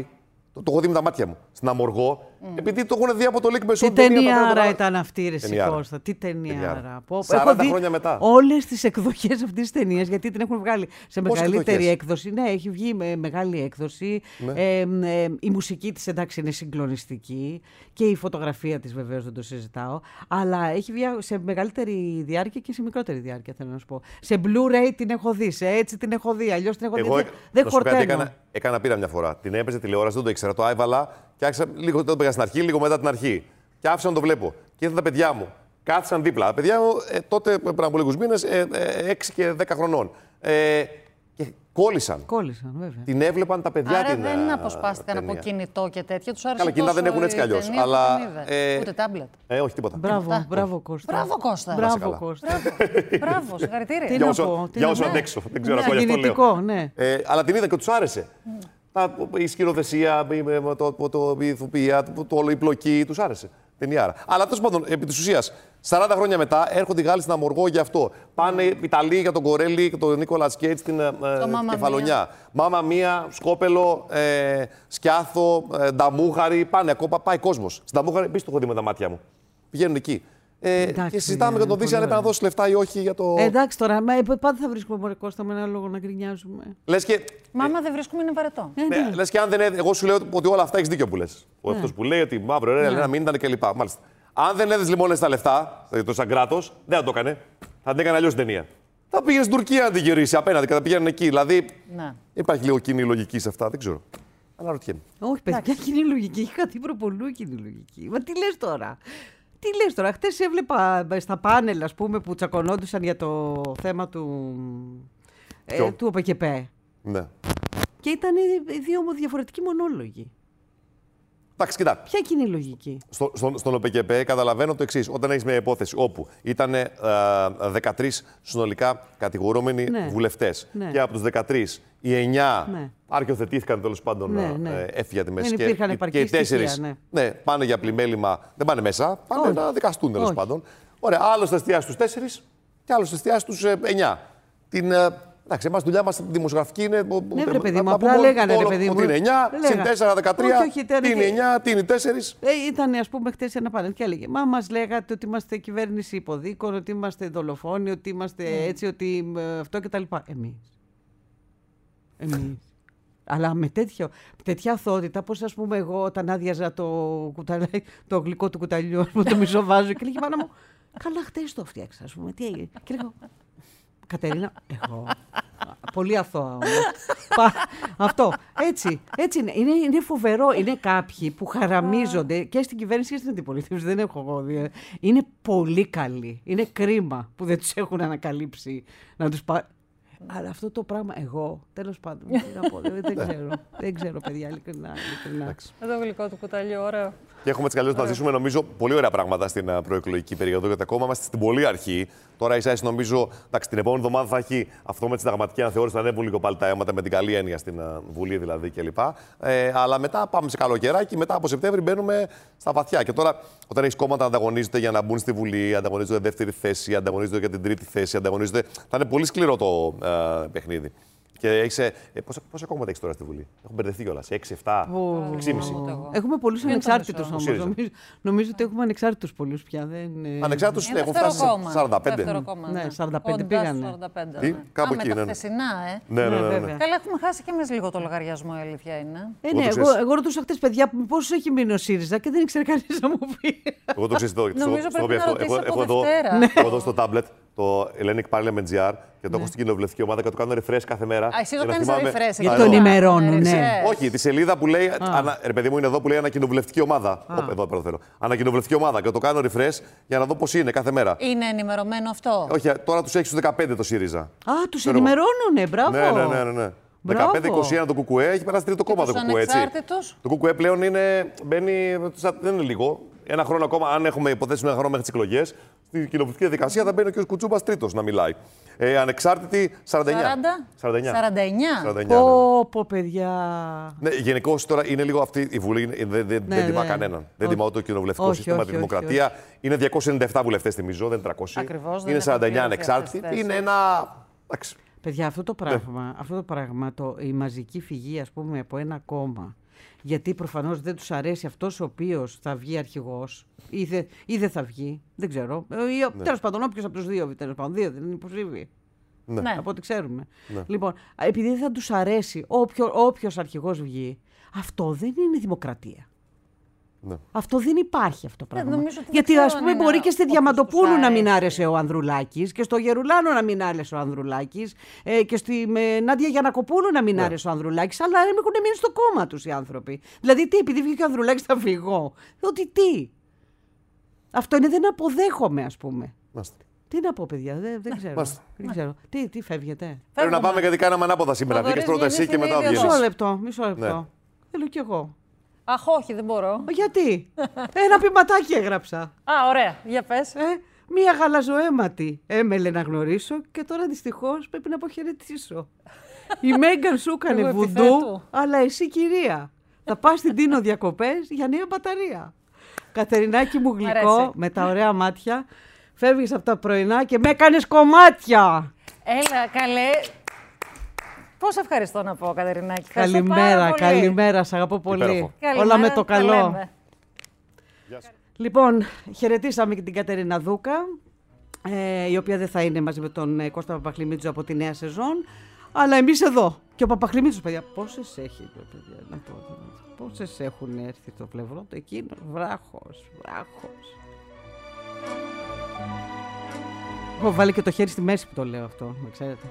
Το, το έχω δει με τα μάτια μου. Στην Αμοργό, mm. επειδή το έχουν δει από το Λίκ Μπεσόν. Τι ταινιάρα ήταν αυτή, ρε Κώστα. Τι ταινιάρα. σαράντα χρόνια μετά. Όλες τις εκδοχές αυτής της ταινίας, γιατί την έχουν βγάλει σε Πόσες μεγαλύτερη εκδοχές? έκδοση. Ναι, έχει βγει με μεγάλη έκδοση. Ναι. Ε, ε, η μουσική της, εντάξει, είναι συγκλονιστική. Και η φωτογραφία της, βεβαίως, δεν το συζητάω. Αλλά έχει βγει σε μεγαλύτερη διάρκεια και σε μικρότερη διάρκεια, θέλω να σου πω. Σε Blu-ray την έχω δει, σε έτσι την έχω δει. Αλλιώς την έχω Εγώ, δει. Δεν χορταίνω. Έκανα, έκανα πείρα μια φορά. Την έπαιζε τηλεόραση, δεν το ήξερα. Το έβαλα και άρχισα λίγο το πήγα στην αρχή, λίγο μετά την αρχή. Και άφησα να το βλέπω. Και ήρθαν τα παιδιά μου. Κάθισαν δίπλα. Τα παιδιά μου ε, τότε πριν από λίγους μήνες, ε, ε, έξι και δέκα χρονών. Ε, και κόλλησαν. Κόλλησαν, βέβαια. Την έβλεπαν τα παιδιά. Άρα την δεν αποσπάστηκαν από κινητό και τέτοια. Τους άρεσε Καλά, κινητά δεν έχουν έτσι κι αλλιώς. Αλλά. Ε, ούτε τάμπλετ. Ε, όχι, τίποτα. Μπράβο, μπράβο, Κώστα. Μπράβο, Κώστα. Μπράβο, Κώστα. Μπράβο, συγχαρητήρια. Τι Για να όσο, πω, τι για να όσο πω. αντέξω. Δεν ξέρω Ναι, ακόμα γι' αυτό λέω. κινητικό, ναι. Ε, αλλά την είδα και τους άρεσε. Τα, η σκηνοθεσία, η, το, το, το, η ηθοποιία, το, το, η πλοκή, τους άρεσε. Ταινιάρα. Αλλά τέλος πάντων, επί της ουσίας, σαράντα χρόνια μετά έρχονται οι Γάλλοι στην Αμοργό γι' αυτό. Πάνε οι Ιταλοί για τον Κορέλι και τον Νίκολας Κέιτ στην ε, Κεφαλονιά. Μάμα Μία, Σκόπελο, ε, Σκιάθο, ε, Νταμούχαρη. Πάνε ακόμα, πάει κόσμος. Στην Νταμούχαρη, επίσης το έχω δει με τα μάτια μου. Πηγαίνουν εκεί. Ε, Εντάξει, και συζητάμε για τον Δύση αν έπρεπε να δώσει λεφτά ή όχι για το. Ε, εντάξει τώρα, μα, ε, πάντα θα βρίσκουμε μωρέ Κώστα με ένα λόγο να γκρινιάζουμε. Λες και. Μα άμα δεν βρίσκουμε είναι βαρετό. Ε, Ναι, λες και αν δεν έδε... Εγώ σου λέω ότι όλα αυτά έχεις δίκιο που λες. Ο αυτός που λέει ότι μαύρο ρε, να μην ήταν κλπ. Μάλιστα. Αν δεν έδες λοιπόν τα λεφτά, δηλαδή το σαν κράτος, δεν θα το έκανε. Θα την έκανε αλλιώς την ταινία. Θα πήγαινε στην Τουρκία να την γυρίσει απέναντι και θα πήγαινε εκεί. Δηλαδή. Ναι. Υπάρχει λίγο κοινή λογική σε αυτά, δεν ξέρω. Αναρωτιέμαι. Όχι, παιδιά, κοινή λογική. Είχα δει προπολού κοινή λογική. Μα τι λες τώρα. Τι λες τώρα. Χτες έβλεπα στα πάνελ, ας πούμε, που τσακωνόντουσαν για το θέμα του. Ε, του ΟΠΕΚΕΠΕ. Ναι. Και ήταν δύο διαφορετικοί μονόλογοι. Εντάξει, κοιτά. Ποια κοινή λογική. Στο, στο, στον ΟΠΕΚΕΠΕ καταλαβαίνω το εξής. Όταν έχεις μια υπόθεση όπου ήταν ε, δεκατρείς συνολικά κατηγορούμενοι ναι. βουλευτές Ναι. και από τους δεκατρείς οι εννιά Ναι. αρχιοθετήθηκαν τέλος πάντων, Ναι, ναι. ε, έφυγε για τη μέση. Δεν Και, υπήρχαν και, επαρκή και οι τέσσερις στοιχεία, ναι. Ναι, πάνε για πλημέλημα, δεν πάνε μέσα, πάνε Όχι. να δικαστούν τέλος Όχι. πάντων. Ωραία, άλλος θα εστιάσει στους τέσσερις και άλλος θα εστιάσει στους ε, εννιά. Την, ε, εντάξει, εμάς δουλειά μας δημοσιογραφική είναι. Ναι, ρε παιδί μου, απλά λέγανε ρε παιδί μου. Ότι είναι εννιά, συν τέσσερα, δεκατρία, Όχι, όχι, ήταν τι είναι και- εννιά, τι είναι τέσσερις. Ε, ήταν, ας πούμε, χτες ένα πάνελ και έλεγε: Μα μας λέγατε ότι είμαστε κυβέρνηση υποδίκων, ότι είμαστε δολοφόνοι, ότι είμαστε έτσι, ότι ε, αυτό κτλ. Εμείς. Εμείς. Αλλά με τέτοιο, τέτοια αθότητα, πώς ας πούμε εγώ όταν άδειαζα το, κουταλί, το γλυκό του κουταλιού, ας πούμε, το μισοβάζω και λέγει μάνα μου, καλά χτες το φτιάξα, ας πούμε, τι έγινε. Και λέγω, Κατερίνα, εγώ. Πολύ αθώα όμως. Πα- Αυτό. Έτσι. Έτσι είναι. είναι. Είναι φοβερό. Είναι κάποιοι που χαραμίζονται και στην κυβέρνηση και στην αντιπολίτευση. Δεν έχω εγώ δει. Είναι πολύ καλοί. Είναι κρίμα που δεν τους έχουν ανακαλύψει να τους πά... Αλλά αυτό το πράγμα, εγώ, τέλος πάντων, τι να πω, δεν, δεν ξέρω. Δεν ξέρω, παιδιά, ειλικρινά. ειλικρινά. Εδώ γλυκό του κουταλιού, ωραίο. Και έχουμε έτσι καλώς να ζήσουμε, νομίζω, πολύ ωραία πράγματα στην α, προεκλογική περίοδο, γιατί ακόμα είμαστε στην πολύ αρχή. Τώρα, ίσα ίσα, νομίζω, εντάξει, την επόμενη εβδομάδα θα έχει αυτό με τη συνταγματική αναθεώρηση, θα ανέβουν λίγο πάλι τα αίματα με την καλή έννοια στην α, Βουλή δηλαδή κλπ. Ε, αλλά μετά πάμε σε καλοκαιράκι, μετά από Σεπτέμβρη μπαίνουμε στα βαθιά. Και τώρα, όταν έχει κόμματα να ανταγωνίζονται για να μπουν στη Βουλή, ανταγωνίζονται για δεύτερη θέση, ανταγωνίζονται για την τρίτη θέση, ανταγωνίζονται. Θα είναι πολύ σκληρό το α, παιχνίδι. Και έχεις, ε, πόσα, πόσα κόμματα έχεις τώρα στη Βουλή? Έχω μπερδευτεί κιόλας. έξι, επτά, έξι και μισό. Έχουμε πολλούς Είναι το ανεξάρτητους μισό. όμως. Νομίζω, νομίζω ότι έχουμε ανεξάρτητους πολλούς πια. Δεν, ε, Ανεξάρτητους Είναι έχουν δεύτερο φτάσει σε κόμμα. σαράντα πέντε. Δεύτερο κόμμα, Ναι, σαράντα πέντε Κοντά πήγανε. στους σαράντα πέντε, Τι, ναι. κάπου Α, εκεί με τα είναι, ναι. χθεσινά, ε. Ναι, ναι, ναι, ναι. βέβαια. Καλά, έχουμε χάσει κι εμείς λίγο το λογαριασμό, η αλήθεια είναι. Ε, Εγώ ναι, το εγώ, ξέρεις. εγώ ρωτούσα χτες παιδιά πόσο έχει μείνει ο ΣΥΡΙΖΑ και δεν ήξερε κανείς να μου πει. Εγώ το ξέρω. Νομίζω πρέπει να ρωτήσεις από Έχω εδώ, Δευτέρα. έχω εδώ στο τάμπλετ το Hellenic Parliament τζι αρ και το έχω στην κοινοβουλευτική ομάδα και το κάνω refresh κάθε μέρα. Α, εσύ το για να κάνεις θυμάμαι- refresh. Για Α, τον εδώ. ημερώνουν, ναι. Ξέρεις. Όχι, τη σελίδα που λέει. Ανα, ρε παιδί μου, είναι εδώ που λέει ανακοινοβουλευτική ομάδα. Ω, εδώ πέρα το θέλω. Ανακοινοβουλευτική ομάδα και το κάνω refresh για να δω πώς είναι κάθε μέρα. Είναι ενημερωμένο αυτό. Όχι, τώρα τους έχει στους δεκαπέντε το ΣΥΡΙΖΑ. Α, τους Ξέρω εγώ. ενημερώνουν, μπράβο. Ναι, ναι, ναι. ναι, ναι. Μπράβο. δεκαπέντε είκοσι ένα το ΚΚΕ έχει περάσει τρίτο κόμμα το τους ΚΚΕ. Έτσι. ανεξάρτητους? Το ΚΚΕ πλέον είναι, μπαίνει, δεν είναι λίγο. Ένα χρόνο ακόμα, αν έχουμε υποθέσει ένα χρόνο μέχρι τις εκλογές, στην κοινοβουλευτική διαδικασία θα μπαίνει ο κ. Κουτσούμπας τρίτος να μιλάει. Ε, ανεξάρτητη σαράντα εννιά. σαράντα? σαράντα εννιά. σαράντα εννιά. σαράντα εννιά, ναι. Πω, πω, παιδιά. Ναι, γενικώς τώρα είναι λίγο αυτή η Βουλή, είναι- δεν, δεν, Ναι, δεν τιμά ναι. κανέναν. Δεν Όχι. τιμά ούτε το κοινοβουλευτικό Όχι, σύστημα, όχι, τη όχι, δημοκρατία. Είναι διακόσιοι ενενήντα επτά βουλευτές, θυμίζω, δεν είναι τριακόσιοι. Ακριβώς, δεν Είναι έχουν σαράντα εννιά πληρωθεί αυτές ανεξάρτητοι. τις Είναι θέσεις. ένα. Εντάξει. Παιδιά, αυτό το Ναι. πράγμα, αυτό το πράγμα το, η μαζική φυγή, ας πούμε, από ένα κόμμα γιατί προφανώς δεν τους αρέσει αυτός ο οποίος θα βγει αρχηγός ή, δε, ή δεν θα βγει, δεν ξέρω. Ή, ναι. Τέλος πάντων, όποιος από τους δύο, τέλος πάντων, δύο δεν είναι υποψήφιοι. Ναι. Από ό,τι ξέρουμε. Ναι. Λοιπόν, επειδή δεν θα τους αρέσει όποιο, όποιος αρχηγός βγει, αυτό δεν είναι δημοκρατία. Ναι. Αυτό δεν υπάρχει αυτό το πράγμα. Γιατί ας πούμε μπορεί και στη Διαμαντοπούλου να μην άρεσε ο Ανδρουλάκης και στο Γερουλάνο να μην άρεσε ο Ανδρουλάκης ε, και στη με, Νάντια Γιαννακοπούλου να μην ναι. άρεσε ο Ανδρουλάκης, αλλά έχουν μείνει στο κόμμα τους οι άνθρωποι. Δηλαδή τι, επειδή βγήκε ο Ανδρουλάκης θα φύγω. Ότι τι. Αυτό είναι δεν αποδέχομαι, ας πούμε. Μάστε. Τι να πω, παιδιά, δεν, δεν ξέρω. Δεν ξέρω. Τι, τι φεύγετε. Πρέπει να πάμε γιατί κάναμε ανάποδα σήμερα. Βγήκες πρώτα εσύ και μετά βγαίνεις. Μισό λεπτό, μισό λεπτό. Ναι. Θέλω κι εγώ. Αχ, όχι, δεν μπορώ. Γιατί. Ένα ποιηματάκι έγραψα. Α, ωραία. Για πες. Ε, μία γαλαζοαίματη έμελε να γνωρίσω και τώρα δυστυχώς πρέπει να αποχαιρετήσω. Η Μέγκαν σου έκανε βουντού, αλλά εσύ κυρία. Θα πας στην Τίνο διακοπές για νέα μπαταρία. Κατερινάκι μου γλυκό, με τα ωραία μάτια, φεύγεις από τα πρωινά και με έκανες κομμάτια. Έλα, καλέ. Πώς ευχαριστώ να πω, Κατερινάκη. Καλημέρα, καλημέρα, σ' αγαπώ πολύ. Όλα με το καλό. Λοιπόν, χαιρετήσαμε και την Κατερίνα Δούκα, ε, η οποία δεν θα είναι μαζί με τον ε, Κώστα Παπαχλημίτσο από τη νέα σεζόν, αλλά εμείς εδώ. Και ο Παπαχλημίτσος, παιδιά, πόσες έχει, παιδιά, να πω, πόσες έχουν έρθει το πλευρό του εκείνο, βράχος, βράχος. Έχω βάλει και το χέρι στη μέση που το λέω αυτό, με ξέρετε.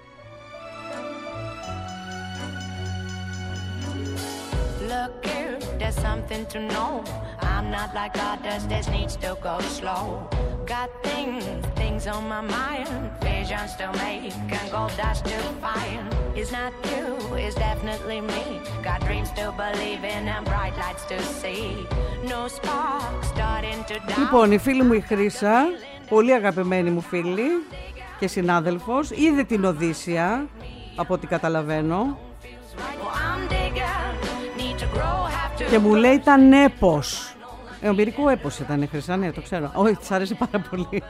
Look here, there's something to know. I'm not like others, this needs to go slow. Got things, things on my mind. Visions to make and gold dust to find. It's not you, it's definitely me. Got dreams to believe in and bright lights to see. No spark starting to die. Λοιπόν, η φίλη μου η Χρύσα, πολύ αγαπημένη μου φίλη και συνάδελφος, είδε την Οδύσσια, από ό,τι καταλαβαίνω. Και μου λέει ήταν έπος. Ε, ομηρικό έπος ήταν, Χρυσά, ναι, το ξέρω. Όχι, της άρεσε πάρα πολύ.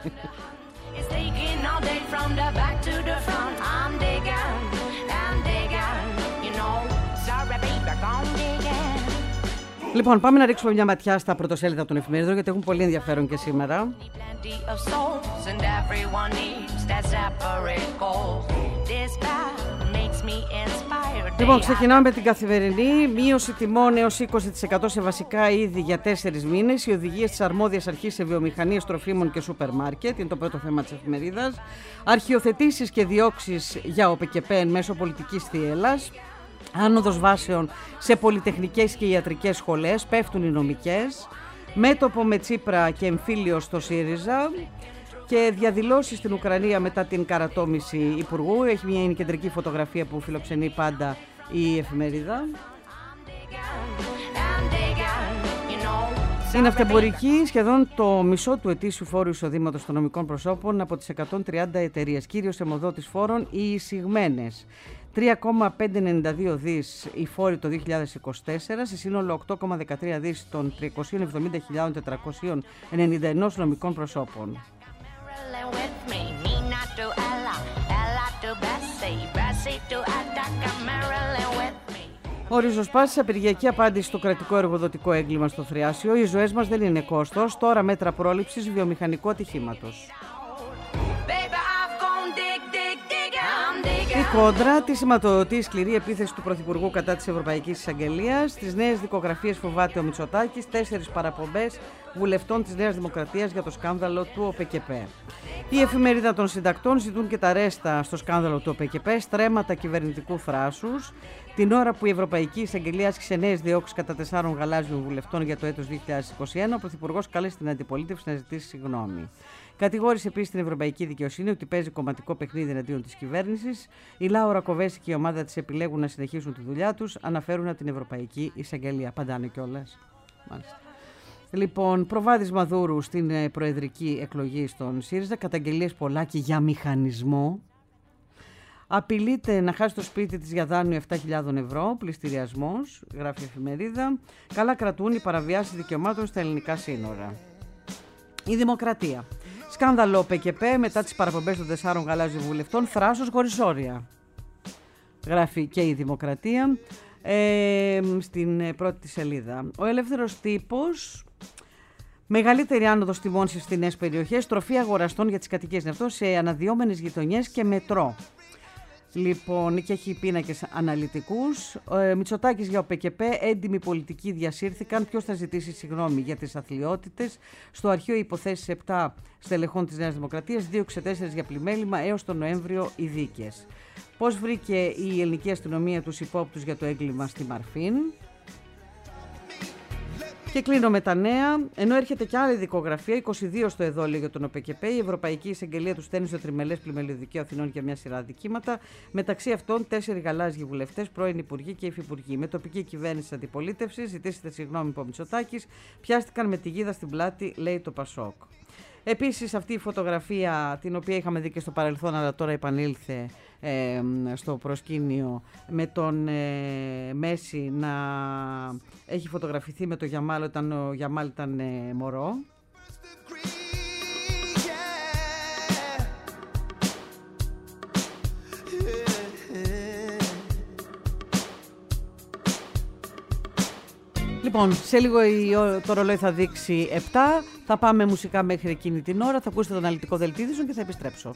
Λοιπόν, πάμε να ρίξουμε μια ματιά στα πρωτοσέλιδα των εφημερίδων, γιατί έχουν πολύ ενδιαφέρον και σήμερα. Λοιπόν, ξεκινάμε με την Καθημερινή. Μείωση τιμών έως είκοσι τοις εκατό σε βασικά είδη για τέσσερις μήνες. Οι οδηγίες της αρμόδιας αρχής σε βιομηχανίες τροφίμων και σούπερ μάρκετ είναι το πρώτο θέμα της εφημερίδας. Αρχιοθετήσεις και διώξεις για ΟΠΕΚΕΠΕ εν μέσω πολιτικής θύελλας. Άνοδος βάσεων σε πολυτεχνικές και ιατρικές σχολές. Πέφτουν οι νομικές. Μέτωπο με Τσίπρα και εμφύλιο στο ΣΥΡΙΖΑ. Και διαδηλώσεις στην Ουκρανία μετά την καρατόμηση υπουργού. Έχει μια είναι κεντρική φωτογραφία που φιλοξενεί πάντα η εφημερίδα. Είναι αυτεμπορική, σχεδόν το μισό του ετήσιου φόρου εισοδήματος των νομικών προσώπων από τις εκατόν τριάντα εταιρείες. Κύριος αιμοδότης φόρων οι εισηγμένες. τρία κόμμα πεντακόσια ενενήντα δύο δις οι φόροι το δύο χιλιάδες είκοσι τέσσερα, σε σύνολο οκτώ κόμμα δεκατρία δις των τριακόσιες εβδομήντα χιλιάδες τετρακόσιες ενενήντα ένα νομικών προσώπων. Ο ριζοσπάσης απεργιακή απάντηση στο κρατικό εργοδοτικό έγκλημα στο Θριάσιο. Οι ζωές μας δεν είναι κόστος. Τώρα μέτρα πρόληψης βιομηχανικού ατυχήματος. Η Κόντρα, τη σηματοδοτεί η σκληρή επίθεση του Πρωθυπουργού κατά της Ευρωπαϊκής Εισαγγελίας. Τις νέες δικογραφίες φοβάται ο Μητσοτάκης. Τέσσερις παραπομπές βουλευτών της Νέας Δημοκρατίας για το σκάνδαλο του ΟΠΕΚΕΠΕ. Η Εφημερίδα των Συντακτών ζητούν και τα ρέστα στο σκάνδαλο του ΟΠΕΚΕΠΕ. Στρέμματα κυβερνητικού θράσους. Την ώρα που η Ευρωπαϊκή Εισαγγελία άσκησε νέες διώξεις κατά τεσσάρων γαλάζιων βουλευτών για το έτος δύο χιλιάδες είκοσι ένα, ο Πρωθυπουργός κάλεσε την αντιπολίτευση να ζητήσει συγγνώμη. Κατηγόρησε επίσης την Ευρωπαϊκή Δικαιοσύνη ότι παίζει κομματικό παιχνίδι εναντίον της κυβέρνησης. Η Λάουρα Κοβέση και η ομάδα της επιλέγουν να συνεχίσουν τη δουλειά τους. Αναφέρουν την Ευρωπαϊκή Εισαγγελία. Απαντάνε κιόλας. Μάλιστα. Λοιπόν, προβάδισμα Δούρου στην προεδρική εκλογή στον ΣΥΡΙΖΑ. Καταγγελίες Πολάκη για μηχανισμό. Απειλείται να χάσει το σπίτι της για δάνειο επτά χιλιάδες ευρώ. Πληστηριασμός, γράφει η εφημερίδα. Καλά κρατούν οι παραβιάσεις δικαιωμάτων στα ελληνικά σύνορα. Η Δημοκρατία. Σκάνδαλο ΟΠΕΚΕΠΕ μετά τις παραπομπές των τεσσάρων γαλάζιων βουλευτών. Θράσος χωρίς όρια. Γράφει και η Δημοκρατία. ε, στην πρώτη σελίδα. Ο Ελεύθερος Τύπος, μεγαλύτερη άνοδος τιμών στις φθηνές περιοχές, τροφή αγοραστών για τις κατοικίες είναι αυτό, σε αναδυόμενες γειτονιές και μετρό. Λοιπόν, και έχει πίνακες αναλυτικούς. Ε, Μητσοτάκης για ο ΠΚΠ, έντιμοι πολιτικοί διασύρθηκαν. Ποιος θα ζητήσει συγγνώμη για τις αθλιότητες. Στο αρχείο υποθέσεις επτά στελεχών της Νέας Δημοκρατίας, δύο εξ τέσσερα για πλημέλημα, έως τον Νοέμβριο οι δίκες. Πώς βρήκε η ελληνική αστυνομία τους υπόπτους για το έγκλημα στη Μαρφίν. Και κλείνω με τα νέα. Ενώ έρχεται και άλλη δικογραφία, είκοσι δύο στο εδόλιο για τον ΟΠΚΠ, η Ευρωπαϊκή Εισαγγελία του στέλνει στο τριμελές πλημελιωδικείο Αθηνών για μια σειρά αδικήματα. Μεταξύ αυτών, τέσσερι γαλάζιοι βουλευτές, πρώην υπουργοί και υφυπουργοί. Με τοπική κυβέρνηση της αντιπολίτευσης, ζητήσετε συγγνώμη από Μητσοτάκης, πιάστηκαν με τη γίδα στην πλάτη, λέει το Πασόκ. Επίσης, αυτή η φωτογραφία, την οποία είχαμε δει και στο παρελθόν, αλλά τώρα επανήλθε ε, στο προσκήνιο, με τον ε, Μέση να έχει φωτογραφηθεί με τον Γιαμάλ όταν ο Γιαμάλ ήταν ε, μωρό. Λοιπόν, σε λίγο το ρολόι θα δείξει επτά. Θα πάμε μουσικά μέχρι εκείνη την ώρα. Θα ακούσετε τον αναλυτικό δελτίο ειδήσεων και θα επιστρέψω.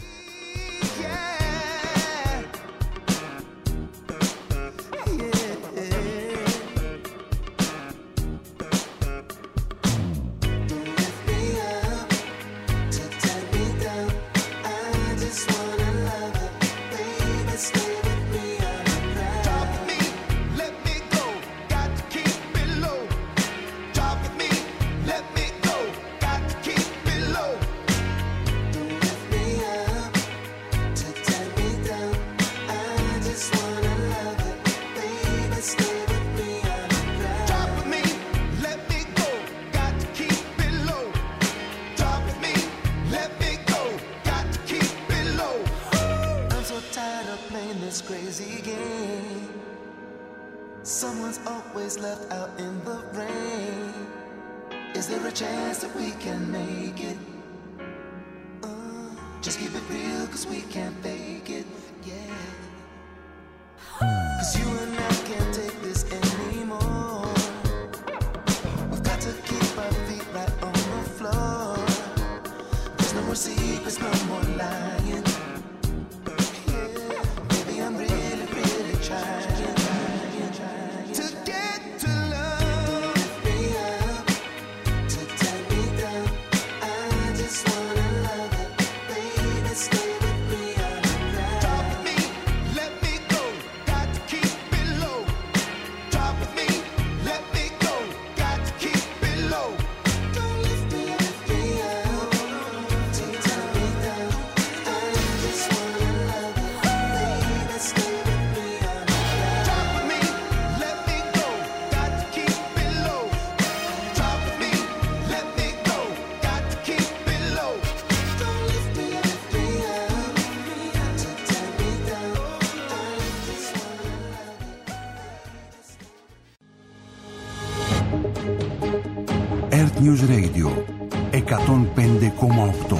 News Radio εκατόν πέντε κόμμα οκτώ.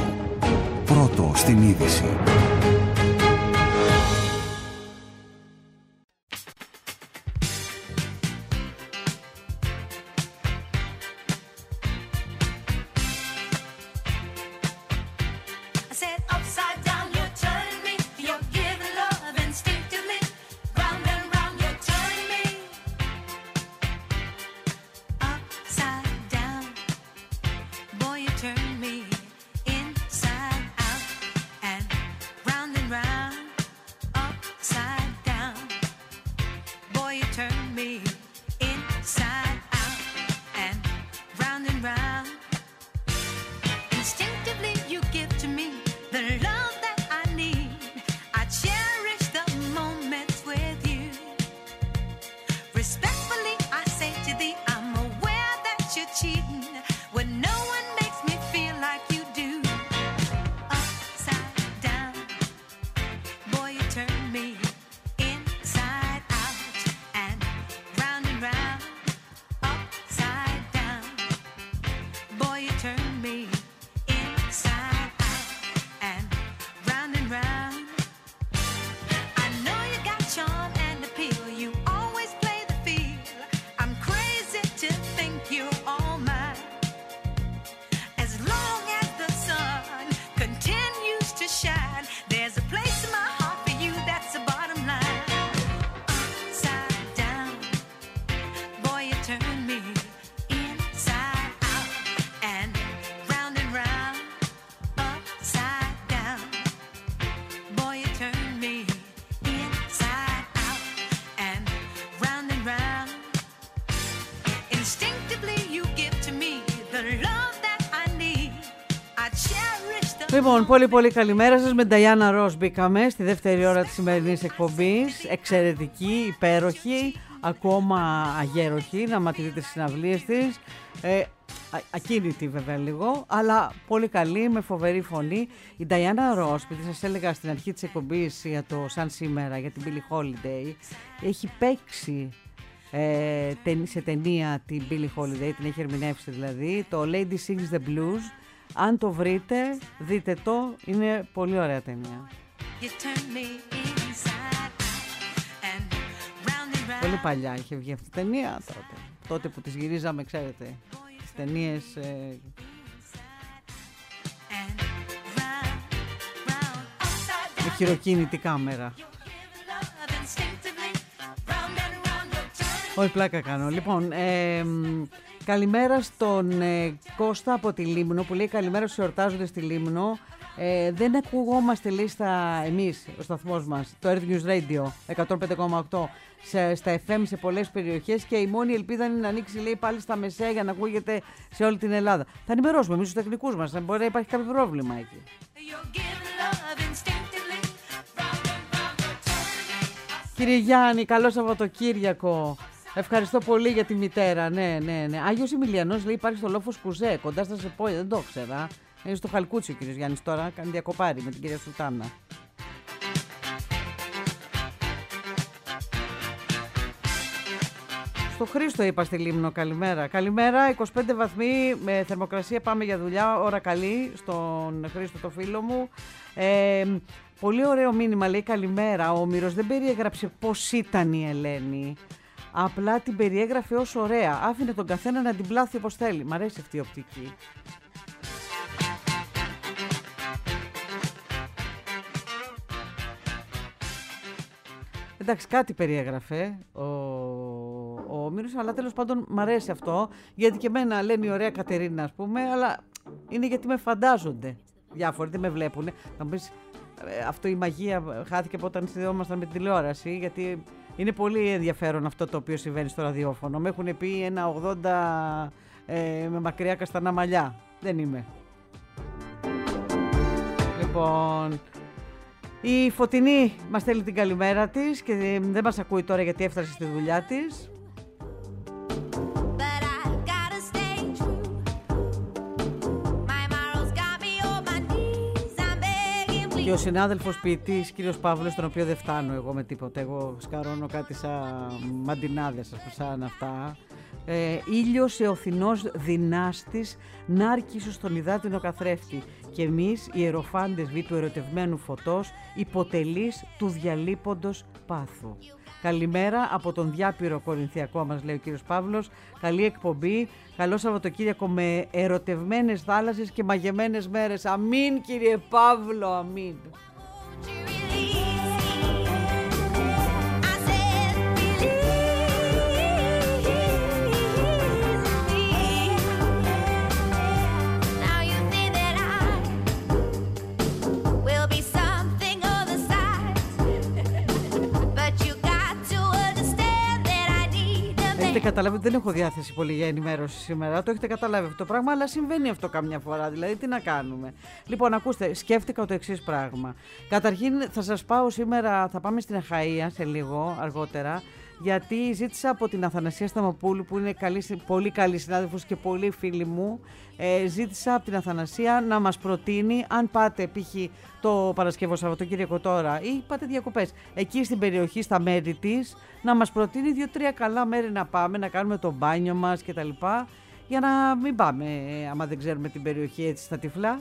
Πρώτο στην είδηση. Turn me inside out and round the Λοιπόν, πολύ πολύ καλημέρα σας. Με Νταϊάννα Ροζ μπήκαμε στη δεύτερη ώρα της σημερινής εκπομπής. Εξαιρετική, υπέροχη, ακόμα αγέροχη, να μα τη δείτε στις συναυλίες της. Ε, α, ακίνητη βέβαια λίγο, αλλά πολύ καλή, με φοβερή φωνή. Η Νταϊάννα Ροζ, επειδή σας έλεγα στην αρχή της εκπομπής για το Σαν Σήμερα, για την Billie Holiday, έχει παίξει ε, σε ταινία την Billie Holiday, την έχει ερμηνεύσει δηλαδή, το Lady Sings the Blues. Αν το βρείτε, δείτε το, είναι πολύ ωραία ταινία. Πολύ παλιά είχε βγει αυτή η ταινία, τότε, τότε που τις γυρίζαμε, ξέρετε, τις ταινίες ε... με χειροκίνητη κάμερα. Όχι, πλάκα κάνω. Λοιπόν, ε, καλημέρα στον ε, Κώστα από τη Λίμνο που λέει καλημέρα στους εορτάζοντες στη Λίμνο. Ε, δεν ακουγόμαστε, λέει, στα, εμείς, ο σταθμός μας, το Earth News Radio εκατόν πέντε κόμμα οκτώ σε, στα εφ εμ σε πολλές περιοχές και η μόνη ελπίδα είναι να ανοίξει, λέει, πάλι στα μεσαία για να ακούγεται σε όλη την Ελλάδα. Θα ενημερώσουμε εμείς τους τεχνικούς μας, μπορεί να υπάρχει κάποιο πρόβλημα εκεί. Κύριε Γιάννη, καλό Σαββατοκύριακο. Ευχαριστώ πολύ για τη μητέρα. Ναι, ναι, ναι. Άγιος Εμιλιανός, λέει, υπάρχει στο Λόφος Κουζέ, κοντά στα Σεπόια. Δεν το ξέρα. Είναι στο Χαλκούτσι ο κύριος Γιάννης τώρα. Κάνει διακοπάρι με την κυρία Σουλτάνα. Στο Χρήστο είπα στη Λίμνο, καλημέρα. Καλημέρα, είκοσι πέντε βαθμοί με θερμοκρασία, πάμε για δουλειά, ώρα καλή, στον Χρήστο το φίλο μου. Ε, πολύ ωραίο μήνυμα, λέει, καλημέρα. Ο Όμηρος δεν περιέγραψε πώς ήταν η Ελένη. Απλά την περιέγραφε ως ωραία. Άφηνε τον καθένα να την πλάθει όπως θέλει. Μ' αρέσει αυτή η οπτική. Εντάξει, κάτι περιέγραφε ο, ο Μύρος, αλλά τέλος πάντων μ' αρέσει αυτό, γιατί και εμένα λένε η ωραία Κατερίνα, ας πούμε, αλλά είναι γιατί με φαντάζονται διάφοροι, δεν με βλέπουν. Θα μου πεις, αυτό η μαγεία χάθηκε από όταν συνδεόμασταν με την τηλεόραση, γιατί είναι πολύ ενδιαφέρον αυτό το οποίο συμβαίνει στο ραδιόφωνο. Με έχουν πει ένα ογδόντα ε, με μακριά καστανά μαλλιά. Δεν είμαι. Λοιπόν... Η Φωτεινή μας στέλνει την καλημέρα της και δεν μας ακούει τώρα γιατί έφτασε στη δουλειά της. Και ο συνάδελφος ποιητής κύριος Παύλος, τον οποίο δεν φτάνω εγώ με τίποτα. Εγώ σκαρώνω κάτι σαν μαντινάδες, σαν αυτά. Ε, ήλιος εωθινός δυνάστης, νάρκισσος στον υδάτινο καθρέφτη. Και εμείς, οι ιεροφάντες βι του ερωτευμένου φωτός, υποτελείς του διαλείποντος πάθου. Καλημέρα από τον διάπειρο Κορινθιακό μας, λέει ο κύριος Παύλος. Καλή εκπομπή, καλό Σαββατοκύριακο με ερωτευμένες θάλασσες και μαγεμένες μέρες. Αμήν, κύριε Παύλο, αμήν. Έχετε καταλάβει ότι δεν έχω διάθεση πολύ για ενημέρωση σήμερα. Το έχετε καταλάβει αυτό το πράγμα, αλλά συμβαίνει αυτό καμιά φορά. Δηλαδή, τι να κάνουμε. Λοιπόν, ακούστε, σκέφτηκα το εξής πράγμα. Καταρχήν, θα σας πάω σήμερα, θα πάμε στην Αχαΐα σε λίγο αργότερα, γιατί ζήτησα από την Αθανασία Σταμοπούλου, που είναι καλή, πολύ καλή συνάδελφος και πολύ φίλη μου, ε, ζήτησα από την Αθανασία να μας προτείνει, αν πάτε π.χ. το Παρασκευό Σαββατοκύριακο τώρα ή πάτε διακοπές εκεί στην περιοχή, στα μέρη της, να μας προτείνει δύο-τρία καλά μέρη να πάμε, να κάνουμε το μπάνιο μας κτλ. Για να μην πάμε, ε, άμα δεν ξέρουμε την περιοχή έτσι στα τυφλά.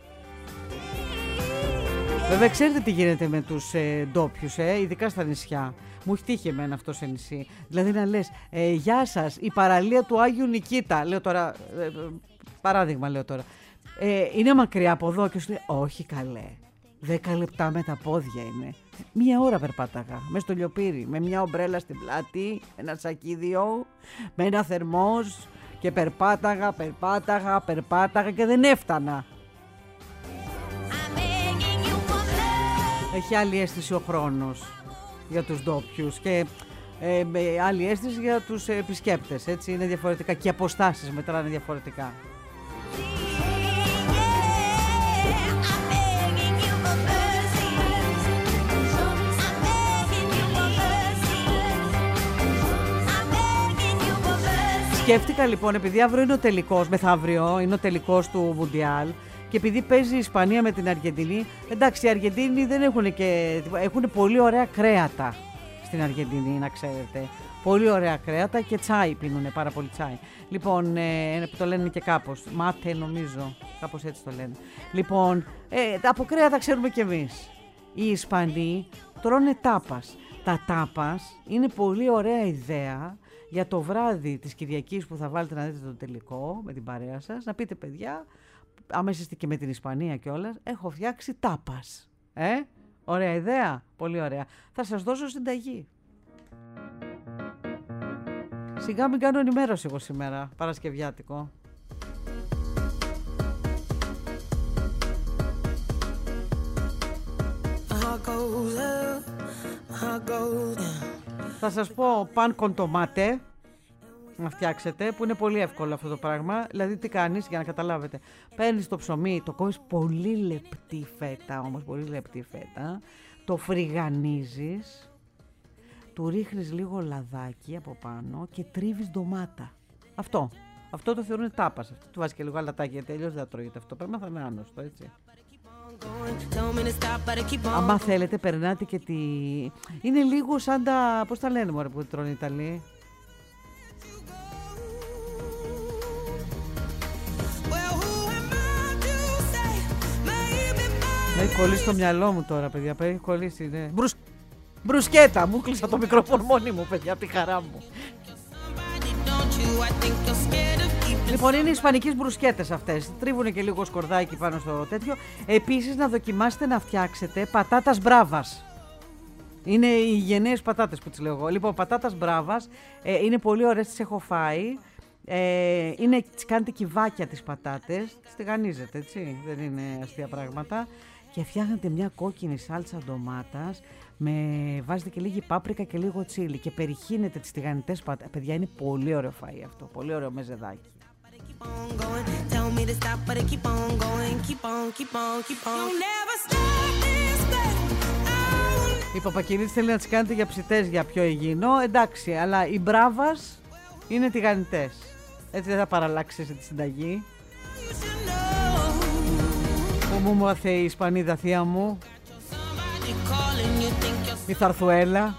Βέβαια, ξέρετε τι γίνεται με τους ε, ντόπιους, ε, ειδικά στα νησιά. Μου έχει τύχει εμένα αυτό σε νησί. Δηλαδή να λες, ε, γεια σας, η παραλία του Άγιου Νικήτα. Λέω τώρα, ε, παράδειγμα λέω τώρα. Ε, είναι μακριά από εδώ και σου λέει, όχι καλέ. Δέκα λεπτά με τα πόδια είναι. Μία ώρα περπάταγα, μέσα στο λιοπύρι, με μια ομπρέλα στην πλάτη, ένα σακίδιο, με ένα θερμός και περπάταγα, περπάταγα, περπάταγα και δεν έφτανα. Έχει άλλη αίσθηση ο χρόνος για τους ντόπιους και ε, με άλλη αίσθηση για τους επισκέπτες, έτσι, είναι διαφορετικά και οι αποστάσεις μετράνε διαφορετικά. Σκέφτηκα λοιπόν, επειδή αύριο είναι ο τελικός, μεθαύριο είναι ο τελικός του Μουντιάλ, και επειδή παίζει η Ισπανία με την Αργεντινή, εντάξει, οι Αργεντίνοι δεν έχουν και. Έχουν πολύ ωραία κρέατα στην Αργεντινή, να ξέρετε. Πολύ ωραία κρέατα και τσάι πίνουνε, πάρα πολύ τσάι. Λοιπόν, ε, το λένε και κάπως. Μάτε, νομίζω. Κάπως έτσι το λένε. Λοιπόν, ε, από κρέατα ξέρουμε κι εμείς. Οι Ισπανοί τρώνε τάπας. Τα τάπας είναι πολύ ωραία ιδέα για το βράδυ της Κυριακής που θα βάλετε να δείτε το τελικό με την παρέα σας. Να πείτε, παιδιά, άμα είστε και με την Ισπανία κιόλας, έχω φτιάξει τάπας. Ε, ωραία ιδέα. Πολύ ωραία. Θα σας δώσω συνταγή. Σιγά μην κάνω ενημέρωση εγώ σήμερα, Παρασκευιάτικο. Θα σας πω παν κοντομάτε να φτιάξετε, που είναι πολύ εύκολο αυτό το πράγμα. Δηλαδή τι κάνεις για να καταλάβετε. Παίρνεις το ψωμί, το κόβεις πολύ λεπτή φέτα, όμως πολύ λεπτή φέτα. Το φρυγανίζεις. Του ρίχνεις λίγο λαδάκι από πάνω και τρίβεις ντομάτα. Αυτό. Αυτό το θεωρούν τάπας. Αυτό του βάζεις και λίγο αλατάκι, γιατί αλλιώς δεν θα τρώγεται αυτό. Πρέπει να θα είναι άνοστο, έτσι. Άμα θέλετε, περνάτε και τη. Είναι λίγο σαν τα. Πώς τα λένε, μωρέ, που τρώνε οι Ιταλοί. Με έχει κολλήσει το μυαλό μου τώρα, παιδιά. Με έχει κολλήσει. Ναι. Μπρουσ... Μπρουσκέτα! Μου κλείσα το μικρόφωνο μόνη μου, παιδιά, από τη χαρά μου. Λοιπόν, είναι ισπανικές μπρουσκέτες αυτές. Τρίβουνε και λίγο σκορδάκι πάνω στο τέτοιο. Επίσης, να δοκιμάσετε να φτιάξετε πατάτας μπράβας. Είναι οι γενναίες πατάτες που τις λέω εγώ. Λοιπόν, πατάτας μπράβας ε, είναι πολύ ωραίες, τις έχω φάει. Ε, είναι, τις κάνετε κυβάκια τις πατάτες, τις τηγανίζετε, έτσι. Δεν είναι αστεία πράγματα. Και φτιάχνετε μια κόκκινη σάλτσα ντομάτας. Με βάζετε και λίγη πάπρικα και λίγο τσίλι και περιχύνετε τις τηγανιτές πατάτες. Παιδιά, είναι πολύ ωραίο φαΐ αυτό, πολύ ωραίο μεζεδάκι. Η Παπακινίτης θέλει να τις κάνετε για ψητές, για πιο υγιεινό. Εντάξει, αλλά οι μπράβας είναι τηγανιτές. Έτσι δεν θα παραλλάξεις τη συνταγή. Που μου μάθε η Ισπανίδα θεία μου. Η Θαρθουέλα.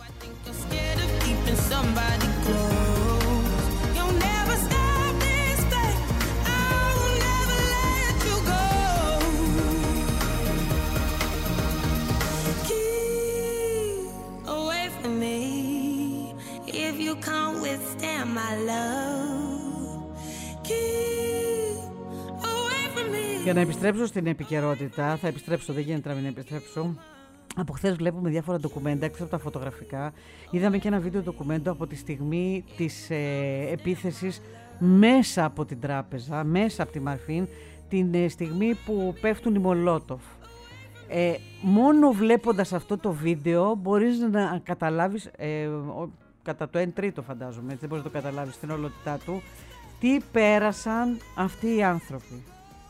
Για να επιστρέψω στην επικαιρότητα, θα επιστρέψω, δεν γίνεται να μην επιστρέψω. Από χθες βλέπουμε διάφορα ντοκουμέντα, έξω από τα φωτογραφικά. Είδαμε και ένα βίντεο ντοκουμέντο από τη στιγμή της ε, επίθεσης μέσα από την τράπεζα, μέσα από τη Μαρφίν, την ε, στιγμή που πέφτουν οι Μολότοφ. Ε, μόνο βλέποντας αυτό το βίντεο μπορείς να καταλάβεις, ε, ο, κατά το ένα τρίτο φαντάζομαι, έτσι δεν μπορείς να το καταλάβεις στην ολότητά του, τι πέρασαν αυτοί οι άνθρωποι.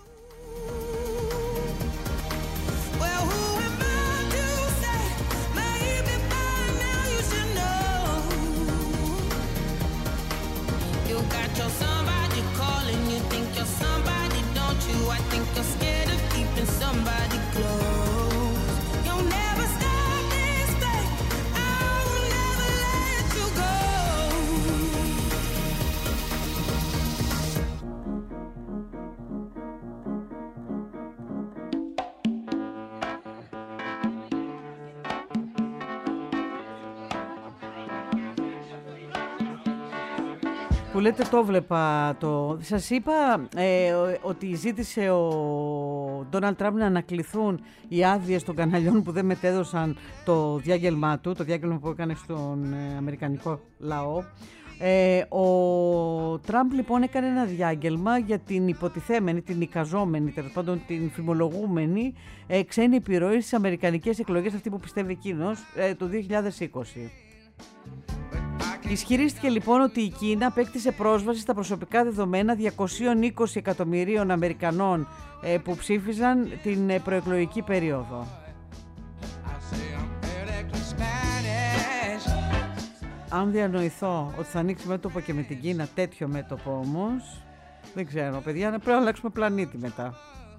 Που λέτε το βλέπα το... Σας είπα ε, ότι ζήτησε ο Ντόναλντ Τραμπ να ανακληθούν οι άδειες των καναλιών που δεν μετέδωσαν το διάγγελμά του, το διάγγελμα που έκανε στον ε, αμερικανικό λαό. Ε, ο Τραμπ λοιπόν έκανε ένα διάγγελμα για την υποτιθέμενη, την εικαζόμενη, τέλος πάντων την φημολογούμενη ε, ξένη επιρροή στις αμερικανικές εκλογές, αυτή που πιστεύει εκείνος, ε, το δύο χιλιάδες είκοσι. Ισχυρίστηκε λοιπόν ότι η Κίνα απέκτησε πρόσβαση στα προσωπικά δεδομένα διακόσια είκοσι εκατομμυρίων Αμερικανών ε, που ψήφιζαν την ε, προεκλογική περίοδο. αν διανοηθώ ότι θα ανοίξει μέτωπο και με την Κίνα, τέτοιο μέτωπο όμως, δεν ξέρω, παιδιά, πρέπει να αλλάξουμε πλανήτη μετά.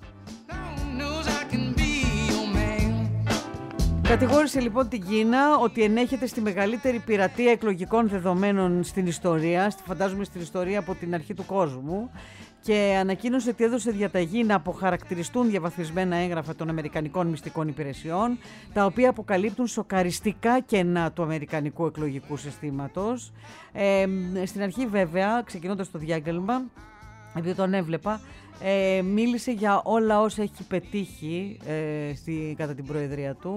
Κατηγόρησε λοιπόν την Κίνα ότι ενέχεται στη μεγαλύτερη πειρατεία εκλογικών δεδομένων στην ιστορία, φαντάζομαι στην ιστορία από την αρχή του κόσμου, και ανακοίνωσε ότι έδωσε διαταγή να αποχαρακτηριστούν διαβαθμισμένα έγγραφα των αμερικανικών μυστικών υπηρεσιών, τα οποία αποκαλύπτουν σοκαριστικά κενά του αμερικανικού εκλογικού συστήματος. Ε, στην αρχή βέβαια, ξεκινώντας το διάγγελμα, επειδή τον έβλεπα, ε, μίλησε για όλα όσα έχει πετύχει ε, στη, κατά την προεδρία του.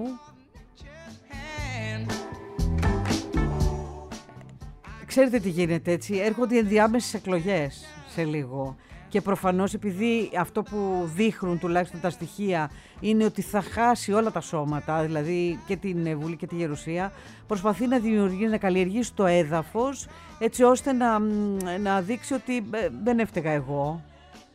Ξέρετε τι γίνεται, έτσι, έρχονται οι ενδιάμεσες εκλογές σε λίγο και προφανώς επειδή αυτό που δείχνουν τουλάχιστον τα στοιχεία είναι ότι θα χάσει όλα τα σώματα, δηλαδή και την Βουλή και τη Γερουσία, προσπαθεί να δημιουργήσει, να καλλιεργήσει το έδαφος έτσι ώστε να, να δείξει ότι ε, δεν έφταιγα εγώ.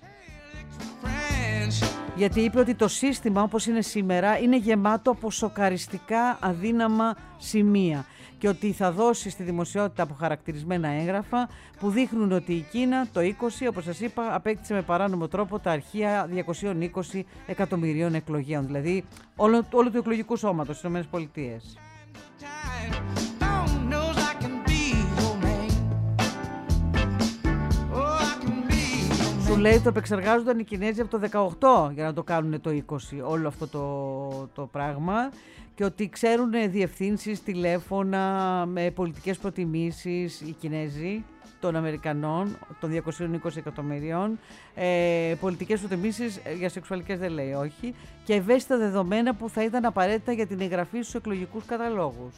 Γιατί είπε ότι το σύστημα όπως είναι σήμερα είναι γεμάτο από σοκαριστικά αδύναμα σημεία και ότι θα δώσει στη δημοσιότητα αποχαρακτηρισμένα έγγραφα που δείχνουν ότι η Κίνα το είκοσι, όπως σας είπα, απέκτησε με παράνομο τρόπο τα αρχεία διακόσια είκοσι εκατομμυρίων εκλογέων, δηλαδή όλο, όλο του εκλογικού σώματος στις ΗΠΑ. Σου λέει το επεξεργάζονταν οι Κινέζοι από το δεκαοκτώ για να το κάνουν το είκοσι όλο αυτό το, το πράγμα και ότι ξέρουν διευθύνσεις, τηλέφωνα, με πολιτικές προτιμήσεις οι Κινέζοι των Αμερικανών, των διακόσια είκοσι εκατομμυρίων, ε, πολιτικές προτιμήσεις για σεξουαλικές δεν λέει όχι, και ευαίσθητα δεδομένα που θα ήταν απαραίτητα για την εγγραφή στους εκλογικούς καταλόγους.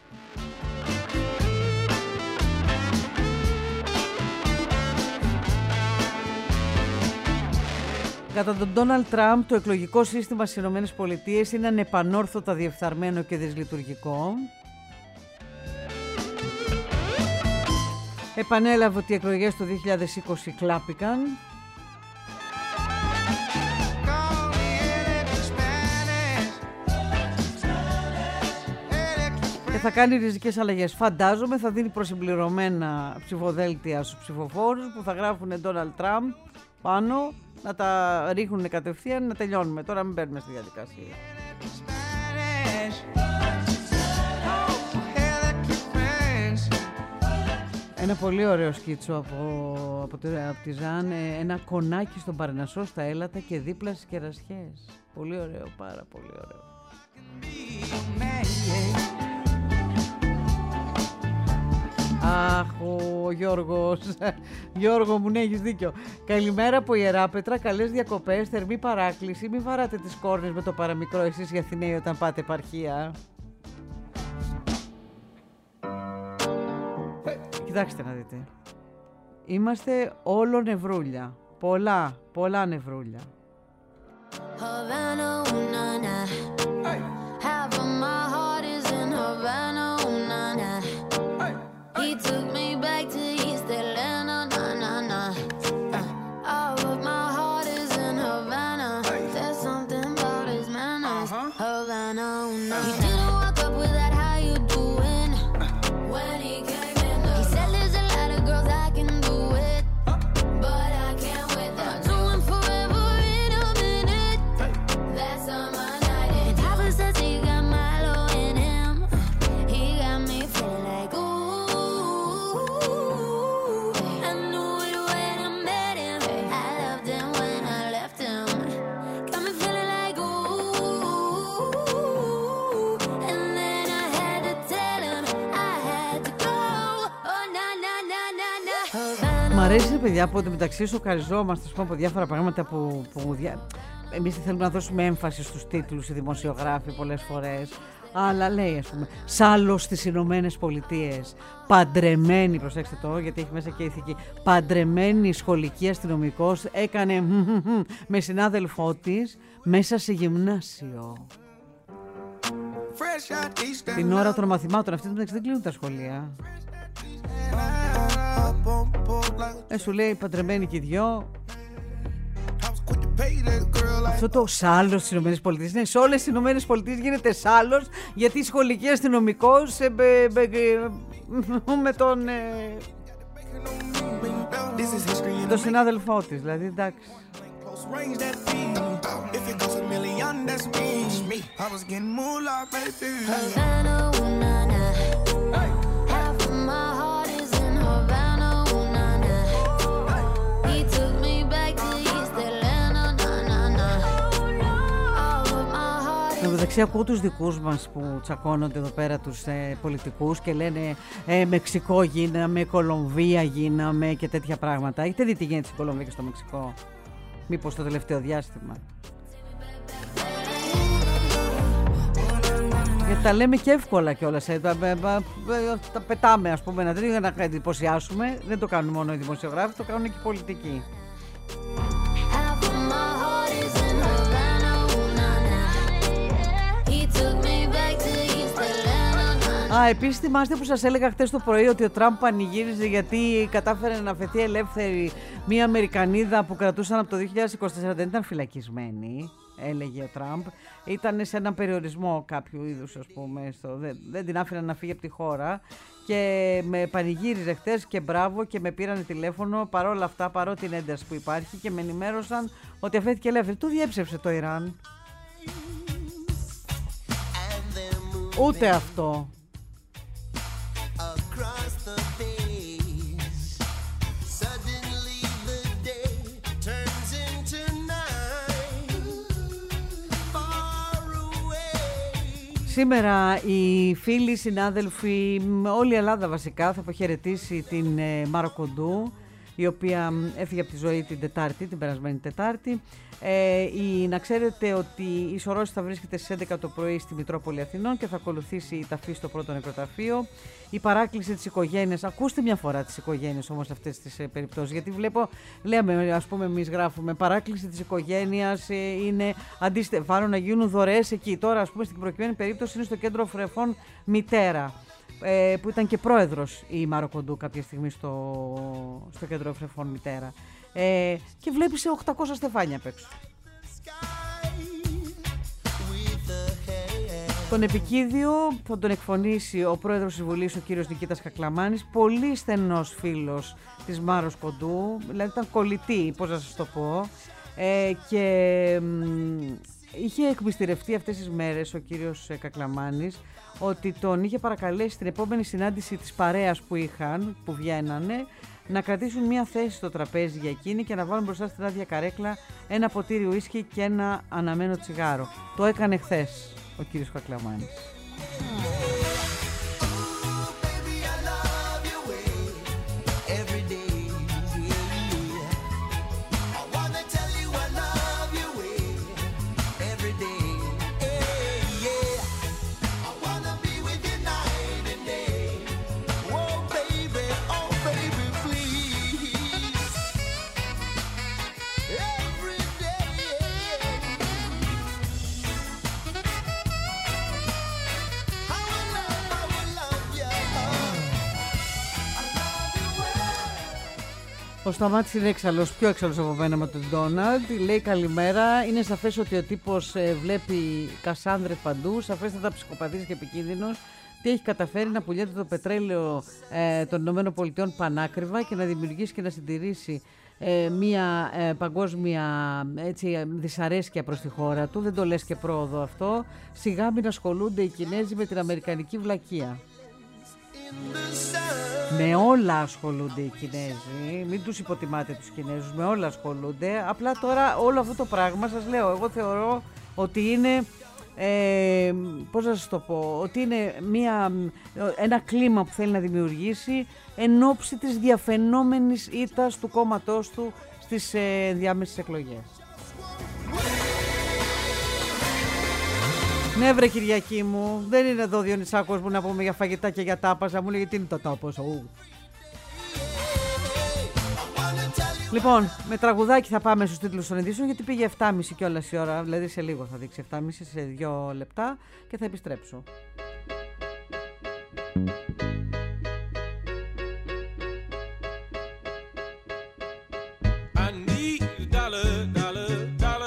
Κατά τον Ντόναλντ Τραμπ, το εκλογικό σύστημα στις ΗΠΑ είναι ανεπανόρθωτα διεφθαρμένο και δυσλειτουργικό. Επανέλαβε ότι οι εκλογές του δύο χιλιάδες είκοσι κλάπηκαν. Και θα κάνει ριζικές αλλαγές. Φαντάζομαι θα δίνει προσυμπληρωμένα ψηφοδέλτια στους ψηφοφόρους που θα γράφουν Ντόναλντ Τραμπ πάνω, να τα ρίχνουν κατευθείαν, να τελειώνουμε. Τώρα μην μπαίνουμε στη διαδικασία. Ένα πολύ ωραίο σκίτσο από, από, τη, από τη Ζαν, ένα κονάκι στον Παρνασσό στα έλατα και δίπλα στις κερασιές. Πολύ ωραίο, πάρα πολύ ωραίο. Αχ, ο Γιώργος. Γιώργο μου, ναι, έχεις δίκιο. Καλημέρα από Ιεράπετρα, καλές διακοπές, θερμή παράκληση. Μην βαράτε τις κόρνες με το παραμικρό εσείς οι Αθηναίοι όταν πάτε επαρχία. Κοιτάξτε να δείτε. Είμαστε όλο νευρούλια. Πολλά, πολλά νευρούλια. Havana, ooh, na, na. Hey. Half of my heart is in Havana, ooh, na, na. Hey. He took me back to East Atlanta, na, na, na. Uh, all of my heart is in Havana. Hey. There's something about his manners. Uh-huh. Havana, ooh, na, na. He didn't walk up with that, how you doing? Uh. When he came in the he said there's a lot of girls I can do it, uh. but I can't with that. Do him forever in a minute. Hey. That's on my night. And Papa says he got Milo in him. He got me feeling like ooh. I knew it when I met him. I loved him when I left him. Got me feeling like ooh. And then I had to tell him I had to go. Oh na na na na na. Μ' αρέσει, παιδιά, από το μεταξύ σοκαριζόμαστε από διάφορα πράγματα που, που δια... εμείς θέλουμε να δώσουμε έμφαση στους τίτλους οι δημοσιογράφοι πολλές φορές. Αλλά λέει, ας πούμε, Σάλλος στις Ηνωμένες Πολιτείες, παντρεμένη, προσέξτε το, γιατί έχει μέσα και ηθική, παντρεμένη σχολική αστυνομικός, έκανε με συνάδελφό της μέσα σε γυμνάσιο. Την ώρα των μαθημάτων, αυτή δεν κλείνουν τα σχολεία. Ε, σου λέει παντρεμένοι και οι δυο. Αυτό το σάλος στις Ηνωμένες Πολιτείες, ναι, σε όλες τις Ηνωμένες Πολιτείες γίνεται σάλος, γιατί η σχολική αστυνομικός ε, ε, ε, ε, με τον ε, τον συνάδελφό της, δηλαδή εντάξει. Εντάξει, ακούω τους δικούς μας που τσακώνονται εδώ πέρα τους ε, πολιτικούς και λένε ε, Μεξικό γίναμε, Κολομβία γίναμε και τέτοια πράγματα. Έχετε δει τι γίνεται στην Κολομβία και στο Μεξικό? Μήπως το τελευταίο διάστημα? Γιατί τα λέμε και εύκολα κιόλας. Ε, τα, τα πετάμε, ας πούμε, να, να εντυπωσιάσουμε. Δεν το κάνουν μόνο οι δημοσιογράφοι, το κάνουν και οι πολιτικοί. Α, επίσης θυμάστε που σας έλεγα χτες το πρωί ότι ο Τραμπ πανηγύριζε γιατί κατάφερε να αφαιθεί ελεύθερη μια Αμερικανίδα που κρατούσαν από το δύο χιλιάδες είκοσι τέσσερα, δεν ήταν φυλακισμένη, έλεγε ο Τραμπ. Ήταν σε έναν περιορισμό κάποιου είδους, ας πούμε, στο, δεν, δεν την άφηναν να φύγει από τη χώρα και με πανηγύριζε χτες και μπράβο και με πήρανε τηλέφωνο παρόλα αυτά, παρότι την ένταση που υπάρχει και με ενημέρωσαν ότι αφέθηκε ελεύθερη. Του διέψευσε το Ιράν. Ούτε αυτό. Σήμερα οι φίλοι, συνάδελφοι, όλη η Ελλάδα βασικά θα αποχαιρετήσει την ε, Μάρο Κοντού, η οποία έφυγε από τη ζωή την Τετάρτη, την περασμένη Τετάρτη. Ε, η, να ξέρετε ότι η σωρόση θα βρίσκεται στις έντεκα το πρωί στη Μητρόπολη Αθηνών και θα ακολουθήσει η ταφή στο πρώτο νεκροταφείο. Η παράκληση της οικογένειας, ακούστε μια φορά τις οικογένειες όμως αυτές τις ε, περιπτώσεις, γιατί βλέπω, λέμε, ας πούμε εμείς γράφουμε, παράκληση της οικογένειας ε, είναι αντίστοιχα να γίνουν δωρεές εκεί. Τώρα, ας πούμε, στην προκειμένη περίπτωση είναι στο κέντρο Φρεφών Μητέρα, ε, που ήταν και πρόεδρος η Μάρο Κοντού κάποια στιγμή στο, στο κέντρο Φρεφών Μητέρα. Ε, και βλέπεις οκτακόσια στεφάνια απ' έξω. Τον επικίδιο θα τον εκφωνήσει ο πρόεδρος της Βουλής, ο κύριος Νικήτας Κακλαμάνης, πολύ στενός φίλος της Μάρος Κοντού, δηλαδή ήταν κολλητή, πώς να σας το πω, ε, και μ, είχε εκμυστηρευτεί αυτές τις μέρες ο κύριος Κακλαμάνης ότι τον είχε παρακαλέσει στην επόμενη συνάντηση της παρέας που είχαν, που βγαίνανε, να κρατήσουν μια θέση στο τραπέζι για εκείνη και να βάλουν μπροστά στην άδεια καρέκλα ένα ποτήρι ουίσκι και ένα αναμένο τσιγάρο. Το έκανε χθες ο κύριος Κακλαμάνης. Ο Σταμάτης είναι έξαλλος, πιο έξαλλος από μένα με τον Ντόναλντ. Λέει καλημέρα. Είναι σαφές ότι ο τύπος ε, βλέπει κασάνδρες παντού, σαφέστατα ψυχοπαθής και επικίνδυνος. Τι έχει καταφέρει να πουλιέται το πετρέλαιο ε, των ΗΠΑ πανάκριβα και να δημιουργήσει και να συντηρήσει ε, μια ε, παγκόσμια έτσι, δυσαρέσκεια προς τη χώρα του. Δεν το λες και πρόοδο αυτό. Σιγά μην ασχολούνται οι Κινέζοι με την αμερικανική βλακεία. Με όλα ασχολούνται οι Κινέζοι, μην τους υποτιμάτε τους Κινέζους, με όλα ασχολούνται. Απλά τώρα όλο αυτό το πράγμα, σας λέω, εγώ θεωρώ ότι είναι, ε, πώς να σας το πω, ότι είναι μια, ένα κλίμα που θέλει να δημιουργήσει εν ώψη της διαφαινόμενης ήττας του κόμματός του στις ε, διάμεσες εκλογές. Ναι βρε Κυριακή μου, δεν είναι εδώ Διονυσάκος μου να πούμε για φαγητά και για τάπαζα. Μου λέει τι είναι το τάπαζα. Λοιπόν, με τραγουδάκι θα πάμε στους τίτλους των ειδήσεων, γιατί πήγε επτά και μισή κιόλας η ώρα, δηλαδή σε λίγο θα δείξει επτά και μισή, σε δύο λεπτά και θα επιστρέψω. I need a dollar, dollar, dollar.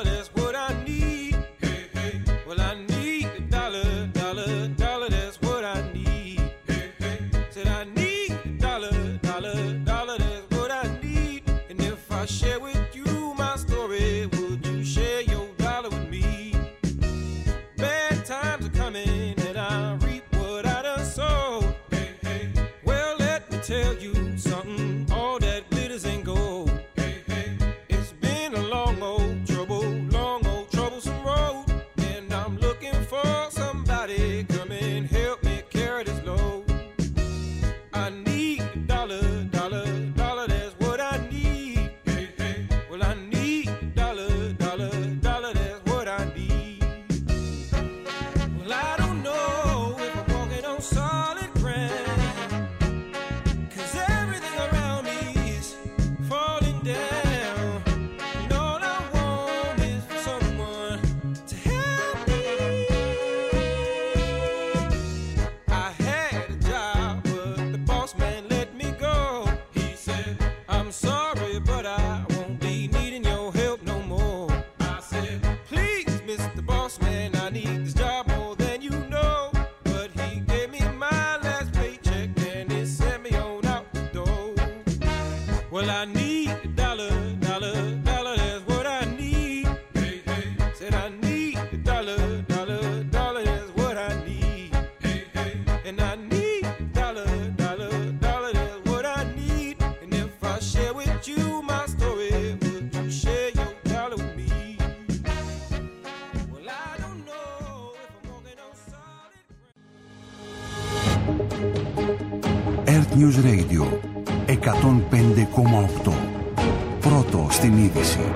News Radio εκατόν πέντε κόμμα οκτώ. Πρώτο στην είδηση.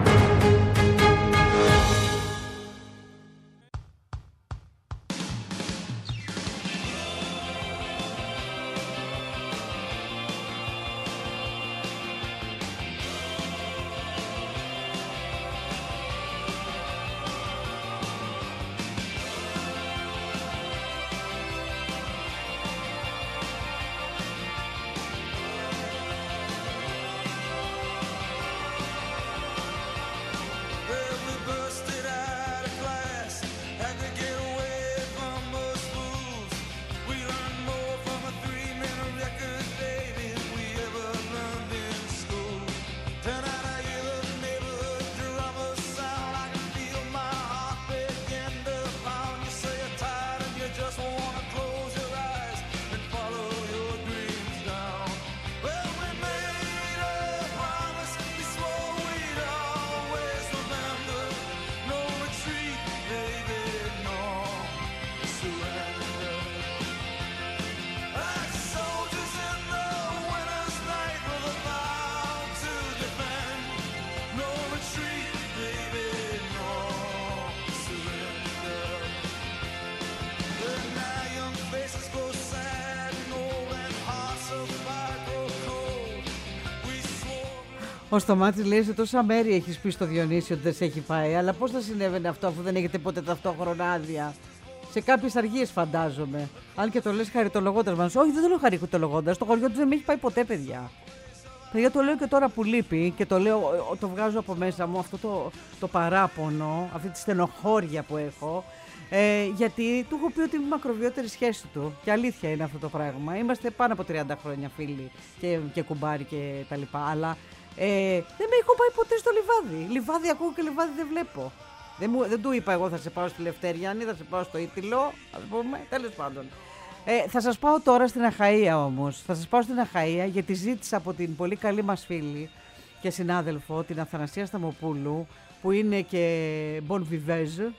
Ο Σταμάτης λέει: σε τόσα μέρη έχεις πει στο Διονύσιο ότι δεν σε έχει πάει. Αλλά πώς θα συνέβαινε αυτό αφού δεν έχετε ποτέ ταυτόχρονα άδεια? Σε κάποιες αργίες φαντάζομαι. Αν και το λες χαριτολογώντας μας. Όχι, δεν το λέω χαριτολογώντας. Το χωριό του δεν με έχει πάει ποτέ, παιδιά. Παιδιά, το λέω και τώρα που λείπει και το λέω, το βγάζω από μέσα μου αυτό το, το παράπονο, αυτή τη στενοχώρια που έχω. Ε, γιατί του έχω πει ότι είμαι η μακροβιότερη σχέση του. Και αλήθεια είναι αυτό το πράγμα. Είμαστε πάνω από τριάντα χρόνια φίλοι και, και κουμπάρι και τα λοιπά. Αλλά ε, δεν με έχω πάει ποτέ στο λιβάδι. Λιβάδι ακούω και λιβάδι δεν βλέπω. Δεν, μου, δεν του είπα εγώ θα σε πάω στη Λευτέριανη, θα σε πάω στο Ήτυλο, ας πούμε, τέλος πάντων. Ε, θα σας πάω τώρα στην Αχαΐα όμως. Θα σας πάω στην Αχαΐα γιατί ζήτησα από την πολύ καλή μας φίλη και συνάδελφο, την Αθανασία Σταμοπούλου, που είναι και bon vivage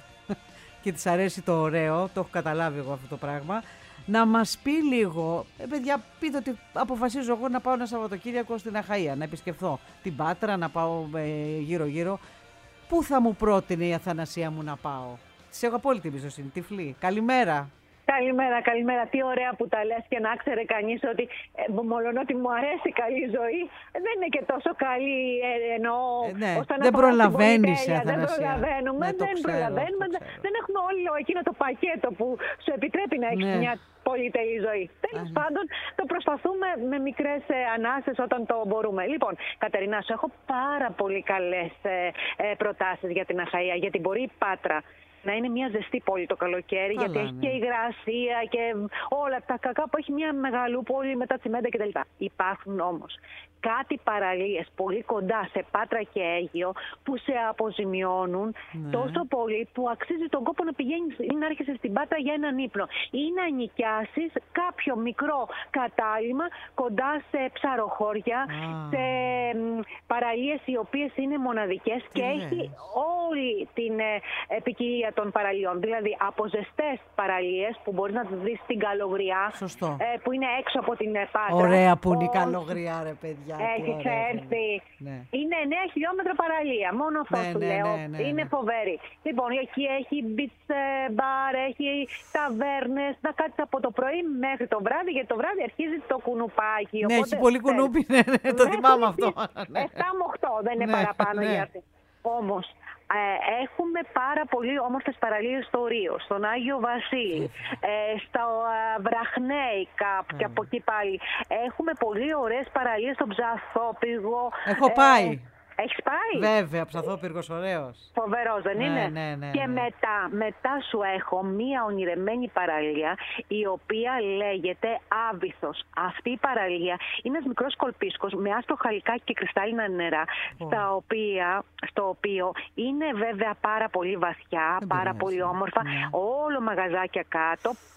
και της αρέσει το ωραίο, το έχω καταλάβει εγώ αυτό το πράγμα, να μας πει λίγο, ε, παιδιά, πείτε ότι αποφασίζω εγώ να πάω ένα Σαββατοκύριακο στην Αχαΐα, να επισκεφθώ την Πάτρα, να πάω ε, γύρω-γύρω. Πού θα μου πρότεινε η Αθανασία μου να πάω? Της έχω απόλυτη εμπιστοσύνη, τυφλή. Καλημέρα. Καλημέρα, καλημέρα. Τι ωραία που τα λες και να ξέρει κανείς ότι ε, μόλον ότι μου αρέσει η καλή ζωή, δεν είναι και τόσο καλή ε, εννοώ. Ε, ναι. Ώστε να Δεν προλαβαίνεις, Αθανασία. Δεν προλαβαίνουμε, ναι, δεν ξέρω, προλαβαίνουμε. Δεν έχουμε όλο εκείνο το πακέτο που σου επιτρέπει να έχεις ναι. μια πολυτελή ζωή. Τέλος πάντων, το προσπαθούμε με μικρές ε, ανάσες όταν το μπορούμε. Λοιπόν, Κατερίνα, σου έχω πάρα πολύ καλές ε, ε, προτάσεις για την Αχαΐα, γιατί μπορεί η Πάτρα να είναι μια ζεστή πόλη το καλοκαίρι, Καλά, γιατί έχει ναι. και υγρασία και όλα τα κακά που έχει μια μεγαλούπολη με τα τσιμέντα κτλ. Υπάρχουν όμως κάτι παραλίες πολύ κοντά σε Πάτρα και Αίγυο που σε αποζημιώνουν ναι. τόσο πολύ που αξίζει τον κόπο να πηγαίνεις ή να έρχεσαι στην Πάτρα για έναν ύπνο ή να νοικιάσεις κάποιο μικρό κατάλημα κοντά σε ψαροχώρια, Ah. σε μ, παραλίες οι οποίες είναι μοναδικές Τι και λες? έχει όλη την ε, ποικιλία των παραλιών. Δηλαδή από ζεστές παραλίες που μπορείς να δεις στην Καλογριά, Σωστό. ε, που είναι έξω από την ε, Πάτρα. Ωραία που είναι η Ως- Καλογριά, ρε παιδιά. τι Έχει ωραία που έρθει. είναι. Ναι. Είναι εννέα χιλιόμετρα παραλία. Μόνο αυτό Ναι, σου ναι, λέω. ναι, ναι, είναι ναι. φοβερή. Λοιπόν, εκεί έχει beach bar, έχει ταβέρνες. Να κάτσεις από το πρωί μέχρι το βράδυ, γιατί το βράδυ αρχίζει το κουνουπάκι. Ναι, οπότε έχει πολύ θέλεις. κουνούπι, ναι, ναι, το Μέχρι θυμάμαι αυτό. τις επτά με οκτώ, δεν είναι Ναι, παραπάνω ναι. για αυτή. Όμως, ε, έχουμε πάρα πολύ όμορφες παραλίες στο Ρίο, στον Άγιο Βασίλη, ε, στα ε, Βραχνέικα και από εκεί πάλι. Έχουμε πολύ ωραίες παραλίες στον Ψαθόπυργο. Έχω πάει. Έχεις πάει? Βέβαια, Ψαθόπυργος ωραίος. Φοβερός, δεν Ναι, είναι? ναι, ναι, και ναι. μετά, μετά σου έχω μία ονειρεμένη παραλία η οποία λέγεται Άβυθος. Αυτή η παραλία είναι ένας μικρός κολπίσκος με άσπρο χαλικάκι και κρυστάλλινα νερά, στα οποία, στο οποίο είναι βέβαια πάρα πολύ βαθιά, Δεν πάρα πειράζει. πολύ όμορφα, Ναι. όλο μαγαζάκια κάτω,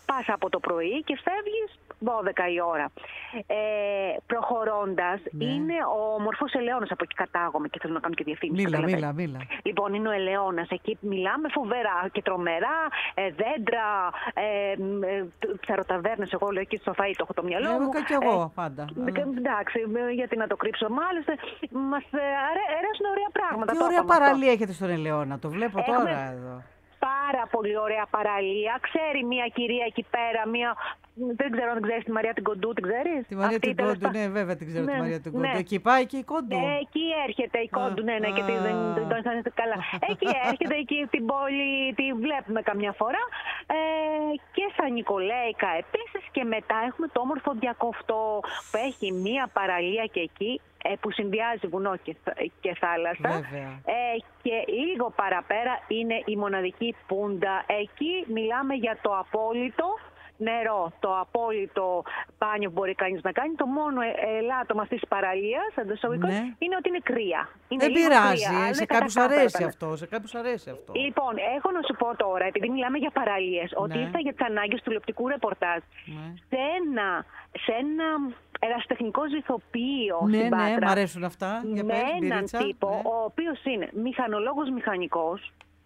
πας από το πρωί και φεύγεις δώδεκα η ώρα. Ε, προχωρώντας, Ναι. είναι ο Μορφός Ελαιώνας, από εκεί κατάγομαι και θέλω να κάνω και διαφήμιση. Μίλα, καταλαβαίνεις. μίλα, μίλα. Λοιπόν, είναι ο Ελαιώνας. Εκεί μιλάμε φοβερά και τρομερά, ε, δέντρα, ε, ε, ψαροταβέρνες. Εγώ λέω εκεί στο φαΐ το έχω το μυαλό μου. Λέω και εγώ πάντα. Ε, εντάξει, ε, γιατί να το κρύψω. Μάλιστα, μας ε, αρέ- αρέσουν ωραία πράγματα. Τι το ωραία είπαμε αυτό. παραλία έχετε στον Ελαιώνα, το βλέπω Έχουμε τώρα εδώ. Πάρα πολύ ωραία παραλία. Ξέρει μια κυρία εκεί πέρα, μια. Δεν ξέρω αν ξέρει τη Μαρία την Κοντού, την ξέρει. Τη Μαρία την Κόντου, ναι, βέβαια την ξέρω τη Μαρία την Κόντου. Εκεί πάει και η Κόντου. Ε, εκεί έρχεται η Κόντου, ναι, ναι, και τη- δεν δεν το αισθάνεστε καλά. Εκεί έρχεται, εκεί την πόλη τη βλέπουμε καμιά φορά. Ε, και στα Νικολέικα επίσης. Και μετά έχουμε το όμορφο Διακοφτό που έχει μία παραλία και εκεί, ε, που συνδυάζει βουνό και, θ- και θάλασσα. Βέβαια. Ε, και λίγο παραπέρα είναι η μοναδική Πούντα. Εκεί μιλάμε για το απόλυτο νερό, το απόλυτο μπάνιο που μπορεί κανείς να κάνει. Το μόνο ε, ελάττωμα αυτής της παραλίας, εντός εισαγωγικών, Ναι. είναι ότι είναι κρύα. Είναι Δεν λίγο πειράζει, κρύα, ε, αλλά σε είναι κάποιους κατακάθαρα αρέσει τα αυτό, σε κάποιους αρέσει αυτό. Λοιπόν, έχω να σου πω τώρα, επειδή μιλάμε για παραλίες, ότι Ναι. ήρθα για τις ανάγκες του τηλεοπτικού ρεπορτάζ Ναι. σε ένα, σε ένα ερασιτεχνικό ζυθοποιείο Ναι, στην ναι, Πάτρα, μ' αρέσουν αυτά. Για με πες, έναν Μπυρίτσα. τύπο, Ναι. ο οποίος είναι μηχανολόγος μηχανικός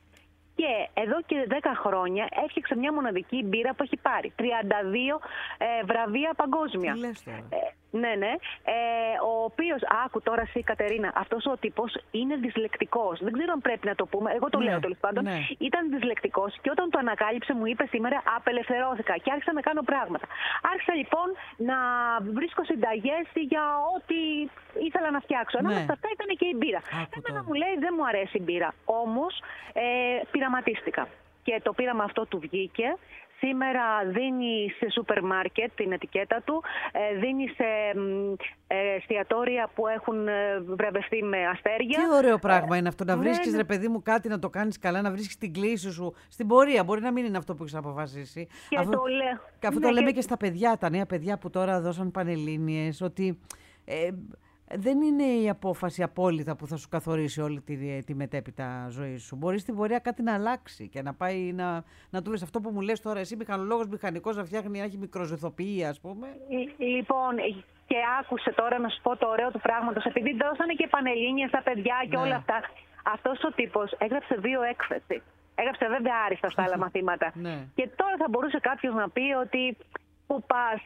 και εδώ και δέκα χρόνια έφτιαξε μια μοναδική μπύρα που έχει πάρει τριάντα δύο ε, βραβεία παγκόσμια. Τι λες τώρα. Ε, ναι, ναι. Ε, ο οποίος, άκου τώρα εσύ Κατερίνα, αυτός ο τύπος είναι δυσλεκτικός. Δεν ξέρω αν πρέπει να το πούμε, εγώ το Ναι, λέω τέλος πάντων. ναι. Ήταν δυσλεκτικός και όταν το ανακάλυψε μου είπε σήμερα απελευθερώθηκα και άρχισα να κάνω πράγματα. Άρχισα λοιπόν να βρίσκω συνταγές για ό,τι ήθελα να φτιάξω. Ναι. Ανάμεσα σε αυτά ήταν και η μπύρα. Άκου Εμένα τώρα. μου λέει δεν μου αρέσει η μπύρα. Όμως ε, πειραματίστηκα. Και το πείραμα αυτό του βγήκε. Σήμερα δίνει σε σούπερ μάρκετ την ετικέτα του, ε, δίνει σε μ, ε, εστιατόρια που έχουν ε, βραβευτεί με αστέρια. Τι ωραίο πράγμα είναι αυτό, να ναι, βρίσκεις ναι. ρε παιδί μου κάτι να το κάνεις καλά, να βρίσκεις την κλίση σου στην πορεία. Μπορεί να μην είναι αυτό που έχεις αποφασίσει. Και Αυτό, το λέω. και αυτό Ναι, το λέμε και- και στα παιδιά, τα νέα παιδιά που τώρα δώσαν πανελλήνιες, ότι ε, δεν είναι η απόφαση απόλυτα που θα σου καθορίσει όλη τη, τη μετέπειτα ζωή σου. Μπορεί στην πορεία κάτι να αλλάξει και να πάει να, να του λες αυτό που μου λες τώρα, εσύ μηχανολόγος, μηχανικός, να φτιάχνει, να έχει μικροζωθοποιεί, ας πούμε. Ε, Λοιπόν, και άκουσε τώρα να σου πω το ωραίο του πράγματος, επειδή δώσανε και πανελλήνιες στα παιδιά και Ναι. όλα αυτά. Αυτός ο τύπος έγραψε δύο έκθεση. Έγραψε βέβαια άριστα στα άλλα μαθήματα. Ναι. Και τώρα θα μπορούσε κάποιος να πει ότι πού πας.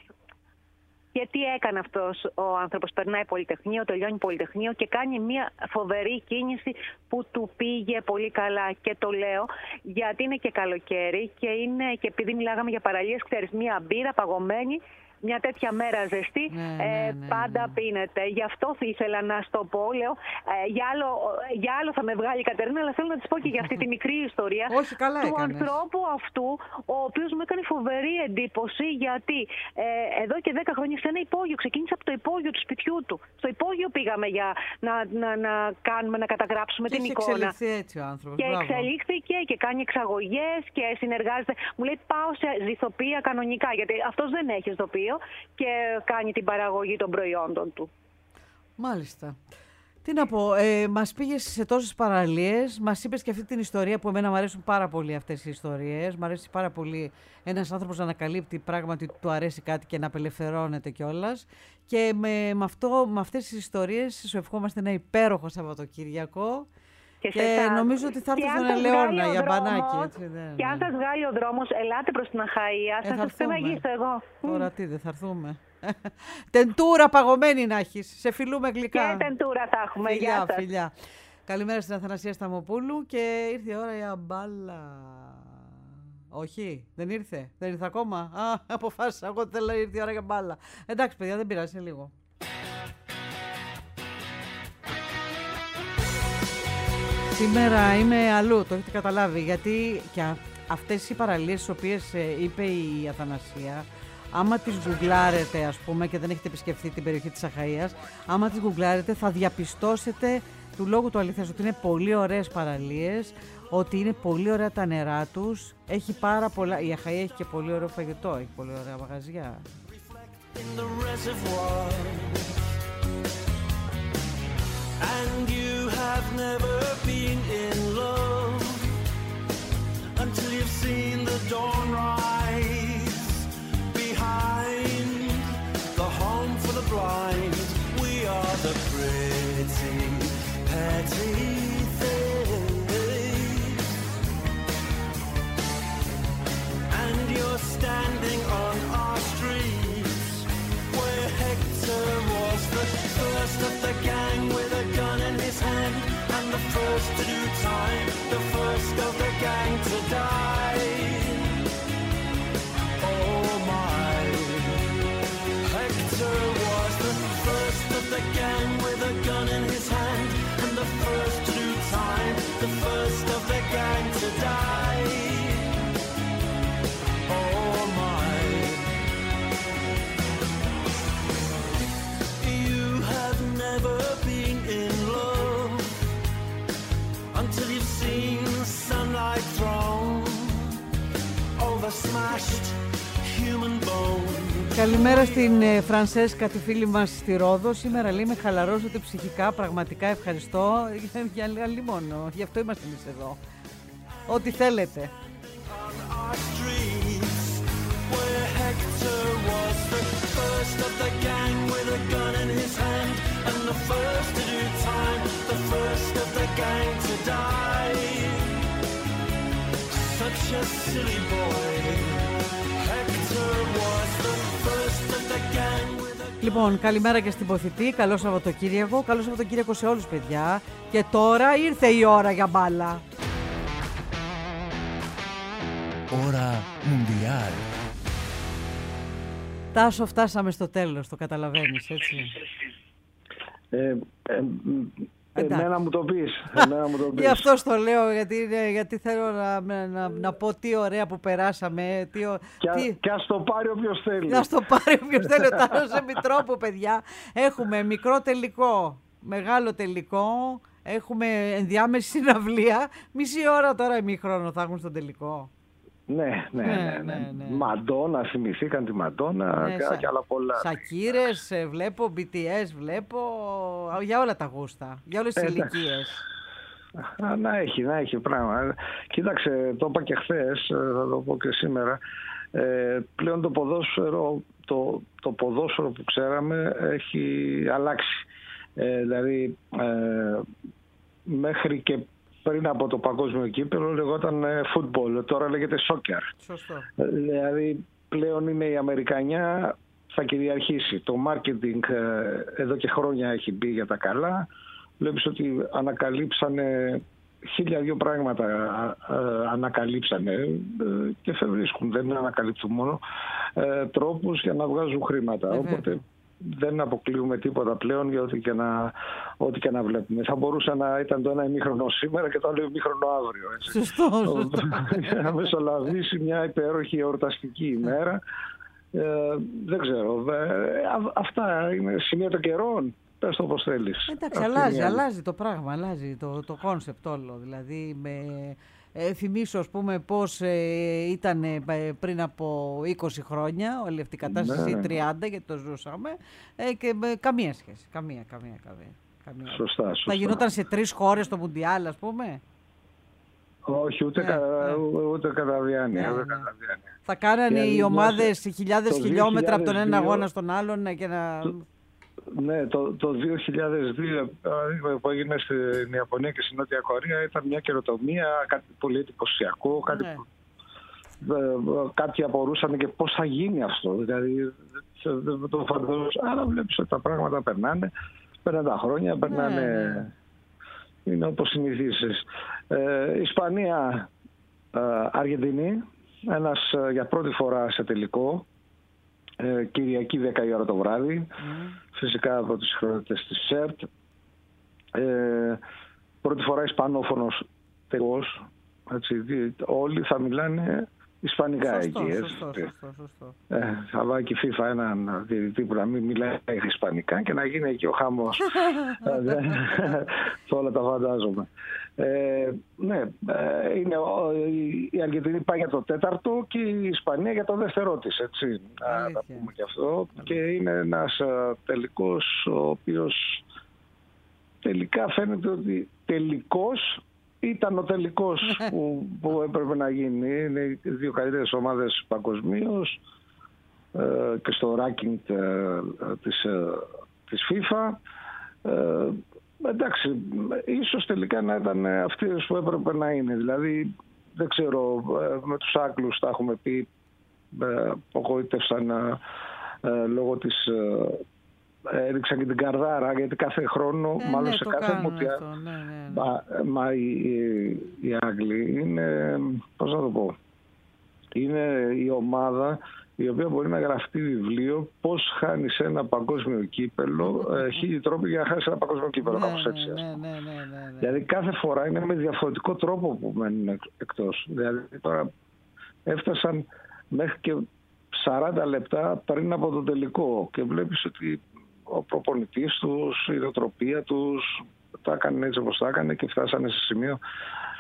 Γιατί έκανε αυτός ο άνθρωπος, περνάει πολυτεχνείο, τελειώνει πολυτεχνείο και κάνει μια φοβερή κίνηση που του πήγε πολύ καλά. Και το λέω γιατί είναι και καλοκαίρι και είναι και επειδή μιλάγαμε για παραλίες, ξέρεις, μια μπύρα παγωμένη, μια τέτοια μέρα ζεστή, Ναι, ε, ναι, ναι, πάντα ναι. πίνεται. Γι' αυτό ήθελα να στο πω, λέω, ε, για, άλλο, για άλλο θα με βγάλει η Κατερίνα, αλλά θέλω να της πω και για αυτή τη μικρή ιστορία Όχι, καλά του έκανες. ανθρώπου αυτού, ο οποίος μου έκανε φοβερή εντύπωση, γιατί ε, εδώ και δέκα χρόνια σε ένα υπόγειο, ξεκίνησε από το υπόγειο του σπιτιού του. Στο υπόγειο πήγαμε για να, να, να κάνουμε, να καταγράψουμε Και την έχει εικόνα. εξελιχθεί έτσι ο άνθρωπος. Και Μπράβο. εξελίχθηκε και κάνει εξαγωγές και συνεργάζεται. Μου λέει πάω σε ζυθοποιία κανονικά, γιατί αυτός δεν έχει ζυθοποιείο και κάνει την παραγωγή των προϊόντων του. Μάλιστα. Τι να πω, ε, μας πήγες σε τόσες παραλίες, μας είπες και αυτή την ιστορία που εμένα μου αρέσουν πάρα πολύ αυτές οι ιστορίες. Μ' αρέσει πάρα πολύ ένας άνθρωπος να ανακαλύπτει πράγματι ότι του αρέσει κάτι και να απελευθερώνεται κιόλας. Και με, με, αυτό, με αυτές τις ιστορίες σου ευχόμαστε ένα υπέροχο Σαββατοκύριακο. Και, Και σε εσάς. νομίζω ότι θα έρθω Και αν στον σας Ελαιώνα βγάλει ο για δρόμος, μπανάκι. Έτσι, ναι, Και αν ναι. σας βγάλει ο δρόμος, ελάτε προς την Αχαΐα, Ε, θα θα σας έρθουμε. ξεναγήσω εγώ. Τώρα τι, δεν θα έρθουμε. Τεντούρα παγωμένη να έχεις. Σε φιλούμε γλυκά. Και τεντούρα θα έχουμε. Γεια Φιλιά, σας. φιλιά. Καλημέρα στην Αθανασία Σταμοπούλου και ήρθε η ώρα για μπάλα. Όχι, δεν ήρθε. Δεν ήρθε ακόμα. Α, αποφάσισα. Εγώ θέλω να ήρθε η ώρα για μπάλα. Εντάξει, παιδιά, δεν πειράζει, είναι λίγο. Σήμερα είμαι αλλού, το έχετε καταλάβει, γιατί και α- αυτές οι παραλίες τις οποίες ε, είπε η Αθανασία, άμα τις γκουγκλάρετε ας πούμε και δεν έχετε επισκεφθεί την περιοχή της Αχαΐας, άμα τις γκουγκλάρετε θα διαπιστώσετε του λόγου του αληθές ότι είναι πολύ ωραίες παραλίες, ότι είναι πολύ ωραία τα νερά τους, έχει πάρα πολλά, η Αχαΐα έχει και πολύ ωραίο φαγητό, έχει πολύ ωραία μαγαζιά. In the reservoir, and you have never been in love until you've seen the dawn rise human bone. Καλημέρα στην ε, Φρανσέσκα, τη φίλη μας στη Ρόδο. Σήμερα λέει με χαλαρώσατε ψυχικά, πραγματικά ευχαριστώ. Για, για λιμόνο, γι' αυτό είμαστε εμείς εδώ. Ό,τι θέλετε. Our streets, where Hector was the first of the gang with a gun in his hand, and the first to do time, the first of the gang to die. Such a silly boy. Hector was the first of the gang with a... Λοιπόν, καλημέρα και στην Ποθητή. Καλό Σαββατοκύριακο. Καλό Σαββατοκύριακο σε όλους, παιδιά. Και τώρα ήρθε η ώρα για μπάλα. Ώρα Μουντιάλ. Τάσο, φτάσαμε στο τέλος, το καταλαβαίνεις, έτσι. Ε, ε, εμένα μου το πεις. Εμένα μου το πεις. Γι' αυτό στο λέω, γιατί, είναι- γιατί θέλω να, να, να πω τι ωραία που περάσαμε. Τι, ο- Και, α- τι... και ας το πάρει όποιος θέλει. Να στο πάρει όποιος θέλει, ο Τάσος Εμιτρόπου, παιδιά. Έχουμε μικρό τελικό, μεγάλο τελικό, έχουμε ενδιάμεση συναυλία. Μισή ώρα τώρα ημίχρονο θα έχουν στον τελικό. Ναι, ναι, Ναι, ναι, ναι, ναι. ναι. Μαντόνα, θυμηθήκαν τη Μαντόνα Ναι, και, σα- και άλλα πολλά. Σακύρες ε, βλέπω, μπι τι ες βλέπω, για όλα τα γούστα, για όλες τις Ε, εντάξει. ηλικίες. Α, να έχει, να έχει πράγμα. Κοίταξε, το είπα και χθες, ε, θα το πω και σήμερα. Ε, πλέον το ποδόσφαιρο, το, το ποδόσφαιρο που ξέραμε έχει αλλάξει. Ε, δηλαδή, ε, μέχρι και πριν από το παγκόσμιο κύπελλο λεγόταν ε, football, τώρα λέγεται soccer. Σωστό. Ε, Δηλαδή, πλέον είναι η Αμερικανιά, θα κυριαρχήσει. Το marketing ε, εδώ και χρόνια έχει μπει για τα καλά. Βλέπεις ότι ανακαλύψανε χίλια δυο πράγματα, ε, ανακαλύψανε ε, και φευρίσκουν, δεν ανακαλύπτουν μόνο ε, τρόπους για να βγάζουν χρήματα. Βέβαια. Οπότε δεν αποκλείουμε τίποτα πλέον για ό,τι και να, ό,τι και να βλέπουμε. Θα μπορούσε να ήταν το ένα ημίχρονο σήμερα και το άλλο ημίχρονο αύριο. Έτσι. Σωστό, σωστό. Για να μεσολαβήσει μια υπέροχη εορταστική ημέρα. Ε, δεν ξέρω. Ε, α- αυτά είναι σημεία των καιρών. Πες το όπως θέλεις. Εντάξει, Αυτή αλλάζει, είναι η αλλάζει το πράγμα, αλλάζει το, το concept όλο. Δηλαδή, με, ε, θυμίσω, ας πούμε, πώς ε, ήταν ε, πριν από είκοσι χρόνια, όλη αυτή η κατάσταση, Ναι, ναι. τριάντα, γιατί το ζούσαμε, ε, και με, καμία σχέση, καμία, καμία, καμία. καμία. Σωστά, σωστά. Θα γινόταν σε τρεις χώρες το Μουντιάλ, ας πούμε. Όχι, ούτε, Ναι, κα, ναι. ούτε κατά διάνοια. Ναι, ούτε ναι. κατά διάνοια. Θα κάνανε Και οι δημόσια- ομάδες χιλιάδες το χιλιόμετρα από τον ένα δύο χιλιάδες δύο αγώνα στον άλλον ε, και να... Ναι, το, το δύο χιλιάδες δύο παράδειγμα, που έγινε στην Ιαπωνία και στην Νότια Κορέα ήταν μια καινοτομία, κάτι πολύ εντυπωσιακό, κάτι Ναι. που, ε, ε, κάποιοι απορούσαν και πώς θα γίνει αυτό. Δηλαδή δεν δεν το φανταζόταν. Άρα βλέπεις ότι τα πράγματα περνάνε, περνάνε τα χρόνια, περνάνε... ναι. Είναι όπως συνηθίσεις. Ε, Ισπανία, ε, Αργεντινή, ένας ε, για πρώτη φορά σε τελικό, ε, Κυριακή δέκα η ώρα το βράδυ, φυσικά από τις χρονότητες της ΣΕΡΤ. Ε, πρώτη φορά ισπανόφωνος τελικός, έτσι, δι- όλοι θα μιλάνε ισπανικά Σωστό, εκεί. σωστό, έτσι. σωστό, σωστό. Ε, θα βάλει και η FIFA έναν διαιτητή που να μην μιλάει ισπανικά και να γίνει εκεί ο χαμός. Ε, όλα τα φαντάζομαι. Ε, ναι, ε, είναι, ο- η, η Αργεντινή πάει για το τέταρτο και η Ισπανία για το δεύτερό της, έτσι. Να τα Αλήθεια. πούμε και αυτό. Και είναι ένας ε, τελικός ο οποίος τελικά φαίνεται ότι τελικός ήταν ο τελικός που, που έπρεπε να γίνει. Είναι οι δύο καλύτερες ομάδες παγκοσμίως ε, και στο ranking ε, ε, της, ε, της FIFA. Ε, εντάξει, ίσως τελικά να ήταν αυτές που έπρεπε να είναι. Δηλαδή, δεν ξέρω, ε, με τους Άγγλους τα έχουμε πει, ε, απογοήτευσαν ε, ε, λόγω της... Ε, έριξαν και την καρδάρα, γιατί κάθε χρόνο, Ε, μάλλον ναι, σε το κάθε κάνουν μουντιάλ, αυτό, ναι, ναι, ναι. Μα, μα οι, οι, οι Άγγλοι είναι, πώς να το πω, είναι η ομάδα η οποία μπορεί να γραφτεί βιβλίο πώς χάνεις ένα παγκόσμιο κύπελο, ε, χίλιοι τρόποι για να χάσεις ένα παγκόσμιο κύπελο, Ναι, κάπως έτσι. ναι, ας ναι, πούμε. ναι, ναι, ναι, ναι. Δηλαδή κάθε φορά είναι με διαφορετικό τρόπο που μένουν εκ- εκτός. Δηλαδή τώρα έφτασαν μέχρι και σαράντα λεπτά πριν από το τελικό και βλέπεις ότι ο προπονητής τους, η νοοτροπία τους τα έκανε έτσι όπως τα έκανε και φτάσανε σε σημείο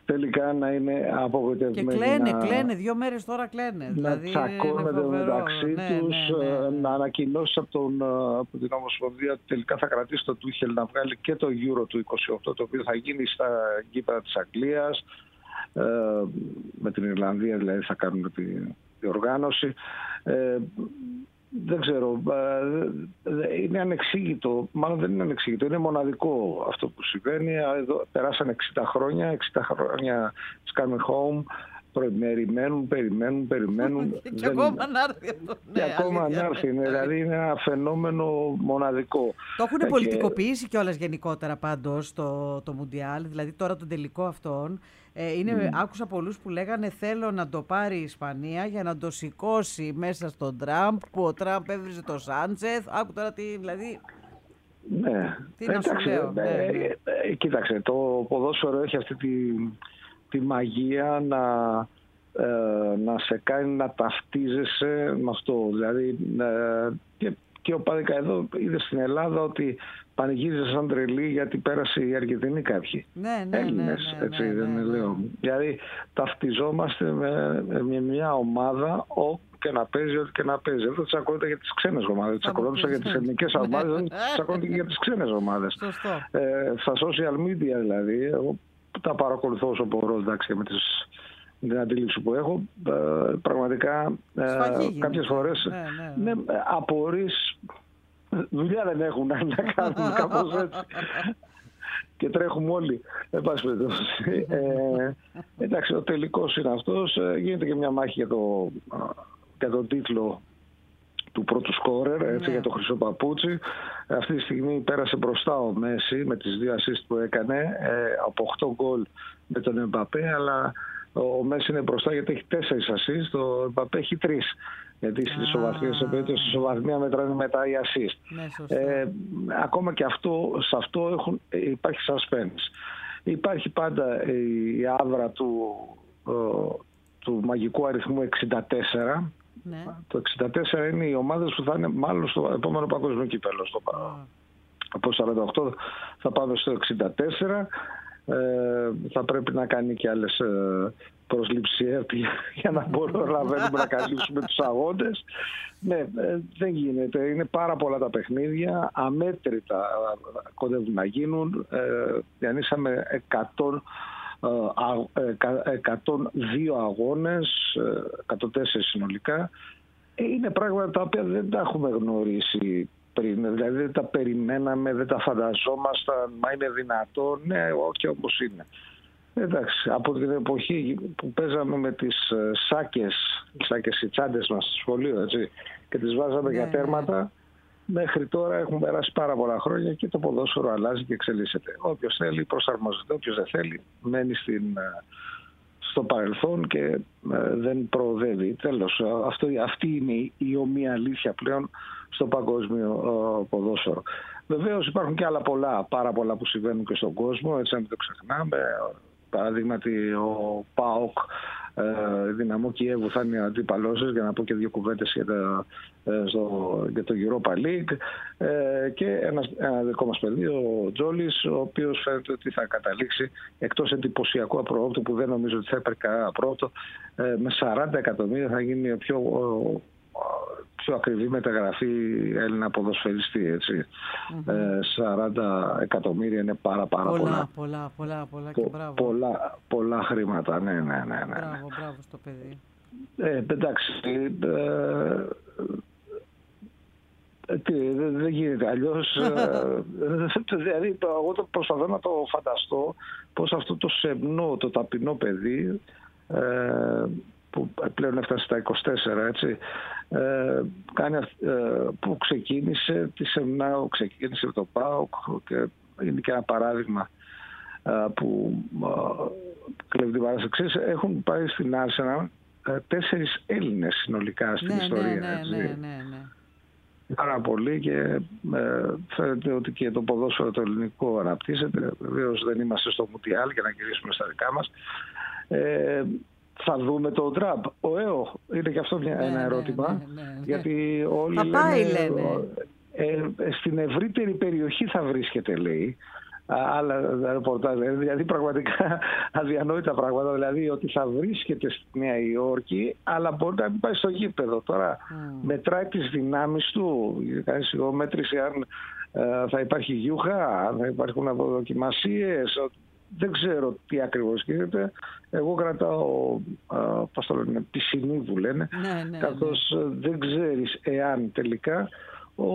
τελικά να είναι απογοητευμένοι. Και κλαίνε, να... κλαίνε, δύο μέρες τώρα κλαίνε. Να δηλαδή, τσακώνονται μεταξύ ναι, τους, ναι, ναι, ναι. να ανακοινώσει από, τον, από την Ομοσπονδία ότι τελικά θα κρατήσει το Τούχελ να βγάλει και το Euro του είκοσι οκτώ, το οποίο θα γίνει στα γήπεδα της Αγγλίας. Ε, με την Ιρλανδία δηλαδή θα κάνουν τη διοργάνωση. Ε, δεν ξέρω, ε, είναι ανεξήγητο, μάλλον δεν είναι ανεξήγητο, είναι μοναδικό αυτό που συμβαίνει. Εδώ περάσαν εξήντα χρόνια, εξήντα χρόνια it's coming home, περιμένουν, περιμένουν, περιμένουν. Και δεν... ακόμα να έρθει αυτό. Και ναι, ακόμα να έρθει, ναι, δηλαδή είναι ένα φαινόμενο μοναδικό. Το έχουν και... πολιτικοποιήσει κιόλας γενικότερα πάντως το, το Μουντιάλ, δηλαδή τώρα τον τελικό αυτόν. Ε, είναι, mm. Άκουσα πολλούς που λέγανε θέλω να το πάρει η Ισπανία για να το σηκώσει μέσα στον Τραμπ, που ο Τραμπ έβριζε το Σάντσεθ. Άκου τώρα τι, δηλαδή... Ναι, τι να σου λέω. Ε, ναι, ναι. Ε, κοίταξε, το ποδόσφαιρο έχει αυτή τη, τη μαγεία να, ε, να σε κάνει να ταυτίζεσαι με αυτό. Δηλαδή, ε, και, και ο Πάδικα εδώ είδε στην Ελλάδα ότι πανηγύριζε σαν τρελή γιατί πέρασε η Αργεντινή κάποιοι. Ναι, ναι, Έλληνες, ναι, ναι, έτσι ναι, δεν ναι, ναι. λέω. Δηλαδή ταυτιζόμαστε με, με μια ομάδα όπου και να παίζει, ό,τι και να παίζει. Δεν τσακώνεται για τις ξένες ομάδες. Τσακώνεται για τις ελληνικές ομάδες, δεν τσακώνεται και για τις ξένες ομάδες. Ε, στα social media δηλαδή, εγώ τα παρακολουθώ όσο μπορώ, εντάξει, με τις την αντίληψη που έχω, ε, πραγματικά ε, κάποιες φορές ναι, ναι, ναι. Ναι, απορείς, δουλειά δεν έχουν να κάνουν κάπως έτσι και τρέχουμε όλοι. Ε, ε, εντάξει, ο τελικός είναι αυτός, ε, γίνεται και μια μάχη για, το, για τον τίτλο του πρώτου σκόρερ, έτσι, ναι. για το χρυσό παπούτσι. Αυτή τη στιγμή πέρασε μπροστά ο Μέση με τις δύο assist που έκανε, ε, από οκτώ γκολ με τον Εμπαπέ, αλλά ο Μέση είναι μπροστά γιατί έχει τέσσερις assist, ο Εμπαπέ έχει τρεις. Γιατί στις ισοβαθμίες, σε περίπτωση ισοβαθμία μετράνε μετά οι assist. Ναι, ε, ακόμα και αυτό, σε αυτό έχουν, υπάρχει suspense. Υπάρχει πάντα η άβρα του, του μαγικού αριθμού εξήντα τέσσερα. Ναι. Το εξήντα τέσσερα είναι οι ομάδες που θα είναι μάλλον στο επόμενο παγκόσμιο κύπελλο. Στο... Oh. Από σαράντα οκτώ θα πάμε στο εξήντα τέσσερα. Ε, θα πρέπει να κάνει και άλλες ε, προσλήψεις για να μπορούμε να καλύψουμε τους αγώνες. Ναι, ε, δεν γίνεται. Είναι πάρα πολλά τα παιχνίδια, αμέτρητα κοντεύουν να γίνουν. Ε, διανύσαμε εκατό, εκατόν δύο αγώνες, εκατόν τέσσερα συνολικά. Είναι πράγματα τα οποία δεν τα έχουμε γνωρίσει πριν, δηλαδή δεν τα περιμέναμε, δεν τα φανταζόμασταν, μα είναι δυνατό, ναι, όχι όπως είναι. Εντάξει, από την εποχή που παίζαμε με τις σάκες, σάκες οι τσάντες μας στο σχολείο, έτσι, και τις βάζαμε yeah. για τέρματα, μέχρι τώρα έχουν περάσει πάρα πολλά χρόνια και το ποδόσφαιρο αλλάζει και εξελίσσεται. Όποιος θέλει προσαρμόζεται, όποιος δεν θέλει μένει στην, στο παρελθόν και ε, δεν προοδεύει. Τέλος, αυτό, αυτή είναι η ομοία αλήθεια πλέον στο παγκόσμιο ε, ποδόσφαιρο. Βεβαίως υπάρχουν και άλλα πολλά, πάρα πολλά που συμβαίνουν και στον κόσμο, έτσι να μην το ξεχνάμε. Παραδείγματι ο ΠΑΟΚ, ε, Δυναμό Κιέβου θα είναι αντίπαλός σας, για να πω και δύο κουβέντες για, ε, για το Europa League, ε, και ένα, ένα δικό μας παιδί, ο Τζόλης, ο οποίος φαίνεται ότι θα καταλήξει, εκτός εντυπωσιακού απρόοπτου που δεν νομίζω ότι θα έπαιρνε κανένα απρόοπτο, ε, με σαράντα εκατομμύρια θα γίνει πιο, ο, πιο ακριβή μεταγραφή Έλληνα ποδοσφαιριστή, έτσι. Mm-hmm. Ε, σαράντα εκατομμύρια είναι πάρα πάρα πολλά. Πολλά, πολλά, πολλά, πολλά και μπράβο. Πολλά, πολλά χρήματα, ναι, ναι, ναι. ναι. Μπράβο, μπράβο στο παιδί. Ε, εντάξει, ε, ε, δεν δε γίνεται αλλιώς. ε, δηλαδή, εγώ το προσπαθώ να το φανταστώ πως αυτό το σεμνό, το ταπεινό παιδί, ε, που πλέον έφτασε στα είκοσι τέσσερα, έτσι, ε, κάνει, ε, που ξεκίνησε τη Σεμνάου, ξεκίνησε το ΠΑΟΚ και είναι και ένα παράδειγμα ε, που ε, κλέβει την παράσταση. Έχουν πάει στην Arsenal ε, τέσσερις Έλληνες συνολικά στην ναι, ιστορία. Ναι, ναι, έτσι. ναι, ναι, ναι. Πάρα πολύ και ε, φαίνεται ότι και το ποδόσφαιρο το ελληνικό αναπτύσσεται. Βεβαίως δεν είμαστε στο Μουντιάλ για να γυρίσουμε στα δικά μας. Ε, Θα δούμε το Τραμπ. Ο ΕΟ είναι και αυτό μια, ναι, ένα ερώτημα. Ναι, ναι, ναι, ναι. Γιατί όλοι θα λένε, πάει, λένε. Ε, ε, στην ευρύτερη περιοχή θα βρίσκεται, λέει. άλλα ρεπορτάζ. Δηλαδή πραγματικά αδιανόητα πράγματα. Δηλαδή ότι θα βρίσκεται στη Νέα Υόρκη, αλλά μπορεί να μην πάει στο γήπεδο. Τώρα mm. μετράει τις δυνάμεις του. Κάνει σιγομέτρηση αν ε, θα υπάρχει γιούχα, αν θα υπάρχουν αποδοκιμασίες. Δεν ξέρω τι ακριβώς γίνεται. Εγώ κρατάω, πώς το λένε, πισινή που λένε, ναι, ναι, καθώς ναι. δεν ξέρεις εάν τελικά ο,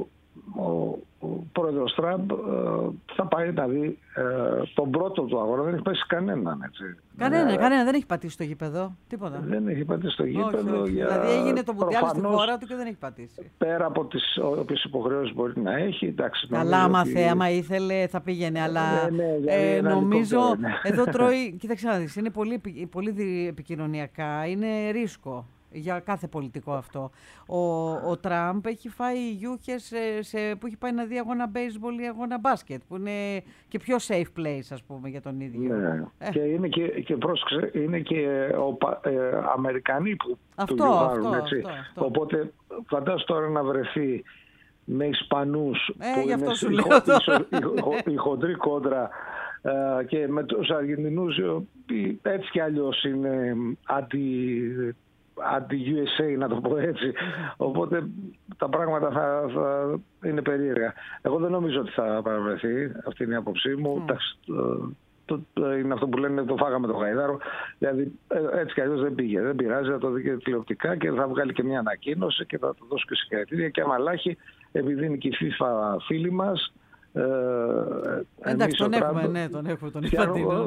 ο, ο πρόεδρος Τραμπ θα πάει να δει ε, τον πρώτο του αγώνα. Δεν έχει πάει σε κανέναν, έτσι. Κανένα, κανένα, δεν έχει πατήσει στο γήπεδο. Τίποτα. Δεν έχει πατήσει στο γήπεδο. Όχι, όχι. Για... Δηλαδή έγινε το Μουντιάλ στη χώρα του και δεν έχει πατήσει. Πέρα από τις όποιες υποχρεώσεις μπορεί να έχει. Εντάξει, καλά, άμα ότι... θέαμα ήθελε θα πήγαινε. Αλλά ναι, ναι, ε, νομίζω εδώ τρώει. Κοίταξε να δεις, είναι πολύ, πολύ επικοινωνιακά. Είναι ρίσκο. Για κάθε πολιτικό αυτό. Ο, ο Τραμπ έχει φάει γιούχες σε, σε, που έχει πάει να δει αγώνα baseball ή αγώνα μπάσκετ, που είναι και πιο safe place, ας πούμε, για τον ίδιο. Ναι. Ε. Και είναι και, και, πρόσεξε, είναι και ο, ε, Αμερικανοί που αυτό, του γιουβάρουν, έτσι. Αυτό, αυτό. Οπότε φαντάσου τώρα να βρεθεί με Ισπανούς ε, που είναι η, η, η χοντρή κόντρα ε, και με τους Αργεντινούς οι οποίοι έτσι κι αλλιώς είναι αντι... αντι-γιου ες έι, να το πω έτσι. Οπότε τα πράγματα θα, θα είναι περίεργα. Εγώ δεν νομίζω ότι θα παραβρεθεί. Αυτή είναι η άποψή μου. Mm. Το, το, είναι αυτό που λένε, το φάγαμε το γαϊδάρο. Δηλαδή έτσι κι αλλιώς δεν πήγε. Δεν πειράζει, θα το δει και τηλεοπτικά και θα βγάλει και μια ανακοίνωση και θα το δώσει και συγχαρητήρια. Και άμα λάχει, επειδή είναι και η FIFA φίλη μας. Ε, εντάξει, τον έχουμε, ναι, τον έχουμε, τον Ιφαντίνο.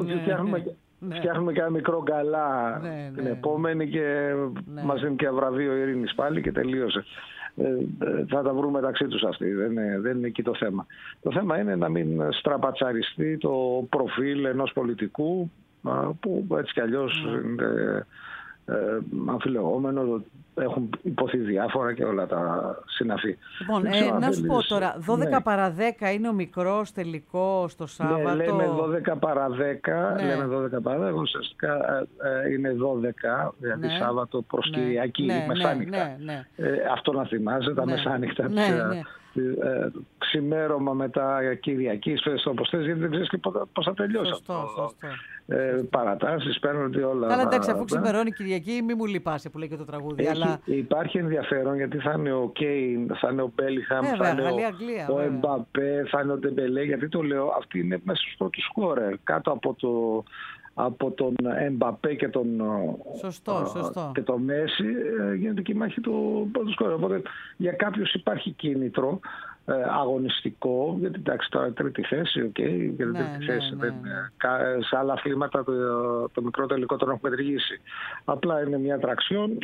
Ναι. Φτιάχνουμε και ένα μικρό γκαλά ναι, την ναι. επόμενη και ναι. μας δίνει και βραβείο ειρήνης πάλι και τελείωσε. Ε, θα τα βρούμε μεταξύ τους αυτοί. Δεν είναι, δεν είναι εκεί το θέμα. Το θέμα είναι να μην στραπατσαριστεί το προφίλ ενός πολιτικού που έτσι κι αλλιώς ναι. είναι ε, αμφιλεγόμενο, έχουν υποθεί διάφορα και όλα τα συναφή. Λοιπόν, ε, να σου πω τώρα, δώδεκα ναι. παρά δέκα είναι ο μικρός τελικός το Σάββατο. Ναι, λέμε δώδεκα παρά δέκα, ναι. λέμε δώδεκα παρά δέκα, ουσιαστικά ε, είναι δώδεκα, δηλαδή ναι. Σάββατο προς ναι. Κυριακή, ναι, μεσάνυχτα. Ναι, ναι, ναι. Ε, αυτό να θυμάσαι, τα ναι. μεσάνυχτα ναι, της, ναι. Ε, ξημέρωμα μετά Κυριακή, φες όπως θες, γιατί δεν ξέρεις και πώς θα τελειώσει σωστό, αυτό. Σωστό. Ε, παρατάσεις, παίρνονται όλα. Καλά, εντάξει, αφού ξημερώνει Κυριακή, μη μου λυπάσαι που λέει και το τραγούδι. Έχει, αλλά... Υπάρχει ενδιαφέρον γιατί θα είναι ο Κέιν, θα είναι ο Μπέλιχαμ, θα είναι Γαλλία, ο, Αγγλία, ο Εμπαπέ, θα είναι ο Ντεμπελέ. Γιατί το λέω, αυτοί είναι μέσα στους πρώτους σκόρερ. Κάτω από, το, από τον Εμπαπέ και τον, σωστό, σωστό. και τον Μέση γίνεται και η μάχη του πρώτου σκόρερ. Οπότε για κάποιους υπάρχει κίνητρο. Ε, αγωνιστικό, γιατί εντάξει τώρα τρίτη θέση, οκ, okay, γιατί ναι, τρίτη ναι, θέση. Ναι, ναι. Δεν, σε άλλα αθλήματα το, το μικρό τελικό τον έχουμε τριγύσει. Απλά είναι μια τραξιόν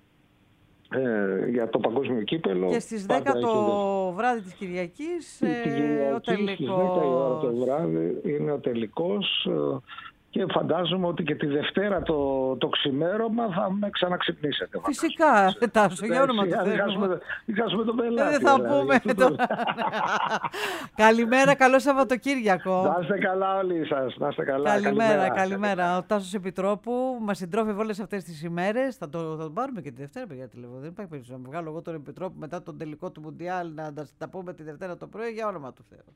ε, για το παγκόσμιο κύπελο. Και στις δέκα το έχει... βράδυ της Κυριακής, ε, Κυριακή, ο τελικός. Στις δέκα η ώρα το βράδυ είναι ο τελικός. Ε, και φαντάζομαι ότι και τη Δευτέρα το, το ξημέρωμα θα με ξαναξυπνήσετε. Φυσικά, Τάσο, για όνομα του Θεού. Μην χάσουμε τον πελάτη. Δεν θα πούμε τώρα. Καλημέρα, καλό Σαββατοκύριακο. Να είστε καλά όλοι σας. Να είστε καλά. Καλημέρα, καλημέρα. καλημέρα. Ο Τάσος Επιτρόπου μας συντρόφευε όλες αυτές τις ημέρες. Θα, το, θα τον πάρουμε και τη Δευτέρα, παιδιά, τηλεφωνία. Δεν υπάρχει περίπτωση να βγάλω εγώ τον Επιτρόπου μετά τον τελικό του Μουντιάλ να τα, τα πούμε τη Δευτέρα το πρωί, για όνομα του Θεού.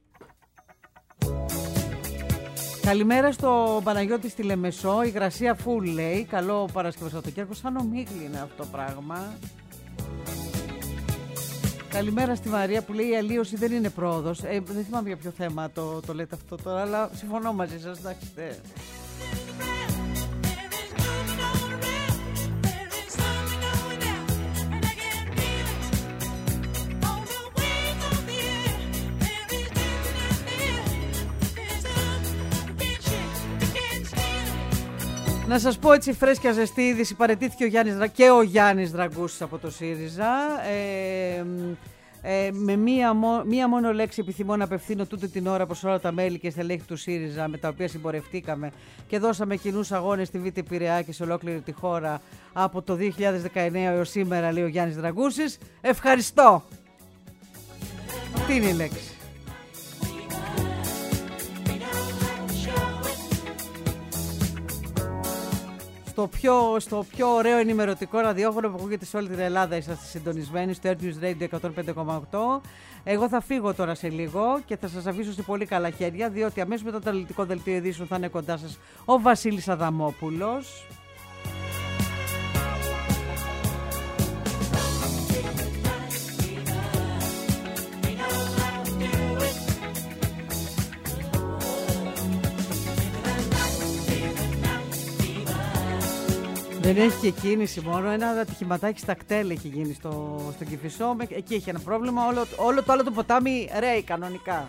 Καλημέρα στο Παναγιώτη στη Λεμεσό, υγρασία φουλ λέει, καλό Παρασκευό Σαββατοκύριακο, σαν ομίχλη είναι αυτό το πράγμα. Καλημέρα στη Μαρία που λέει η αλλίωση δεν είναι πρόοδος. Ε, δεν θυμάμαι για ποιο θέμα το, το λέτε αυτό τώρα, αλλά συμφωνώ μαζί σας, εντάξει. Ε. Να σας πω έτσι φρέσκια ζεστή είδηση, παραιτήθηκε ο Γιάννης, και ο Γιάννης Δραγκούσης από το ΣΥΡΙΖΑ. Ε, ε, με μία, μία μόνο λέξη επιθυμώ να απευθύνω τούτη την ώρα προς όλα τα μέλη και στελέχη του ΣΥΡΙΖΑ με τα οποία συμπορευτήκαμε και δώσαμε κοινούς αγώνες στη Β' Πειραιά και σε ολόκληρη τη χώρα από το δύο χιλιάδες δεκαεννέα έως σήμερα, λέει ο Γιάννης Δραγκούσης. Ευχαριστώ. Τι είναι η λέξη. στο πιο, στο πιο ωραίο ενημερωτικό ραδιόφωνο που ακούγεται σε όλη την Ελλάδα. Είσαστε συντονισμένοι στο Air News Radio εκατόν πέντε κόμμα οκτώ. Εγώ θα φύγω τώρα σε λίγο και θα σας αφήσω σε πολύ καλά χέρια, διότι αμέσως μετά το αναλυτικό δελτίο ειδήσεων θα είναι κοντά σας ο Βασίλης Αδαμόπουλος. Δεν έχει και κίνηση μόνο, ένα ατυχηματάκι στα κτέλ έχει γίνει στο, στο Κηφισό, εκεί έχει ένα πρόβλημα, όλο, όλο το άλλο το ποτάμι ρέει κανονικά.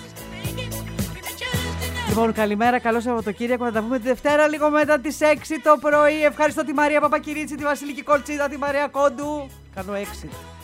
Λοιπόν, καλημέρα, καλό Σαββατοκύριακο, να τα πούμε τη Δευτέρα λίγο μετά τις έξι το πρωί. Ευχαριστώ τη Μαρία Παπακυρίτση, τη Βασιλική Κολτσίδα, τη Μαρία Κόντου. Κάνω έξι.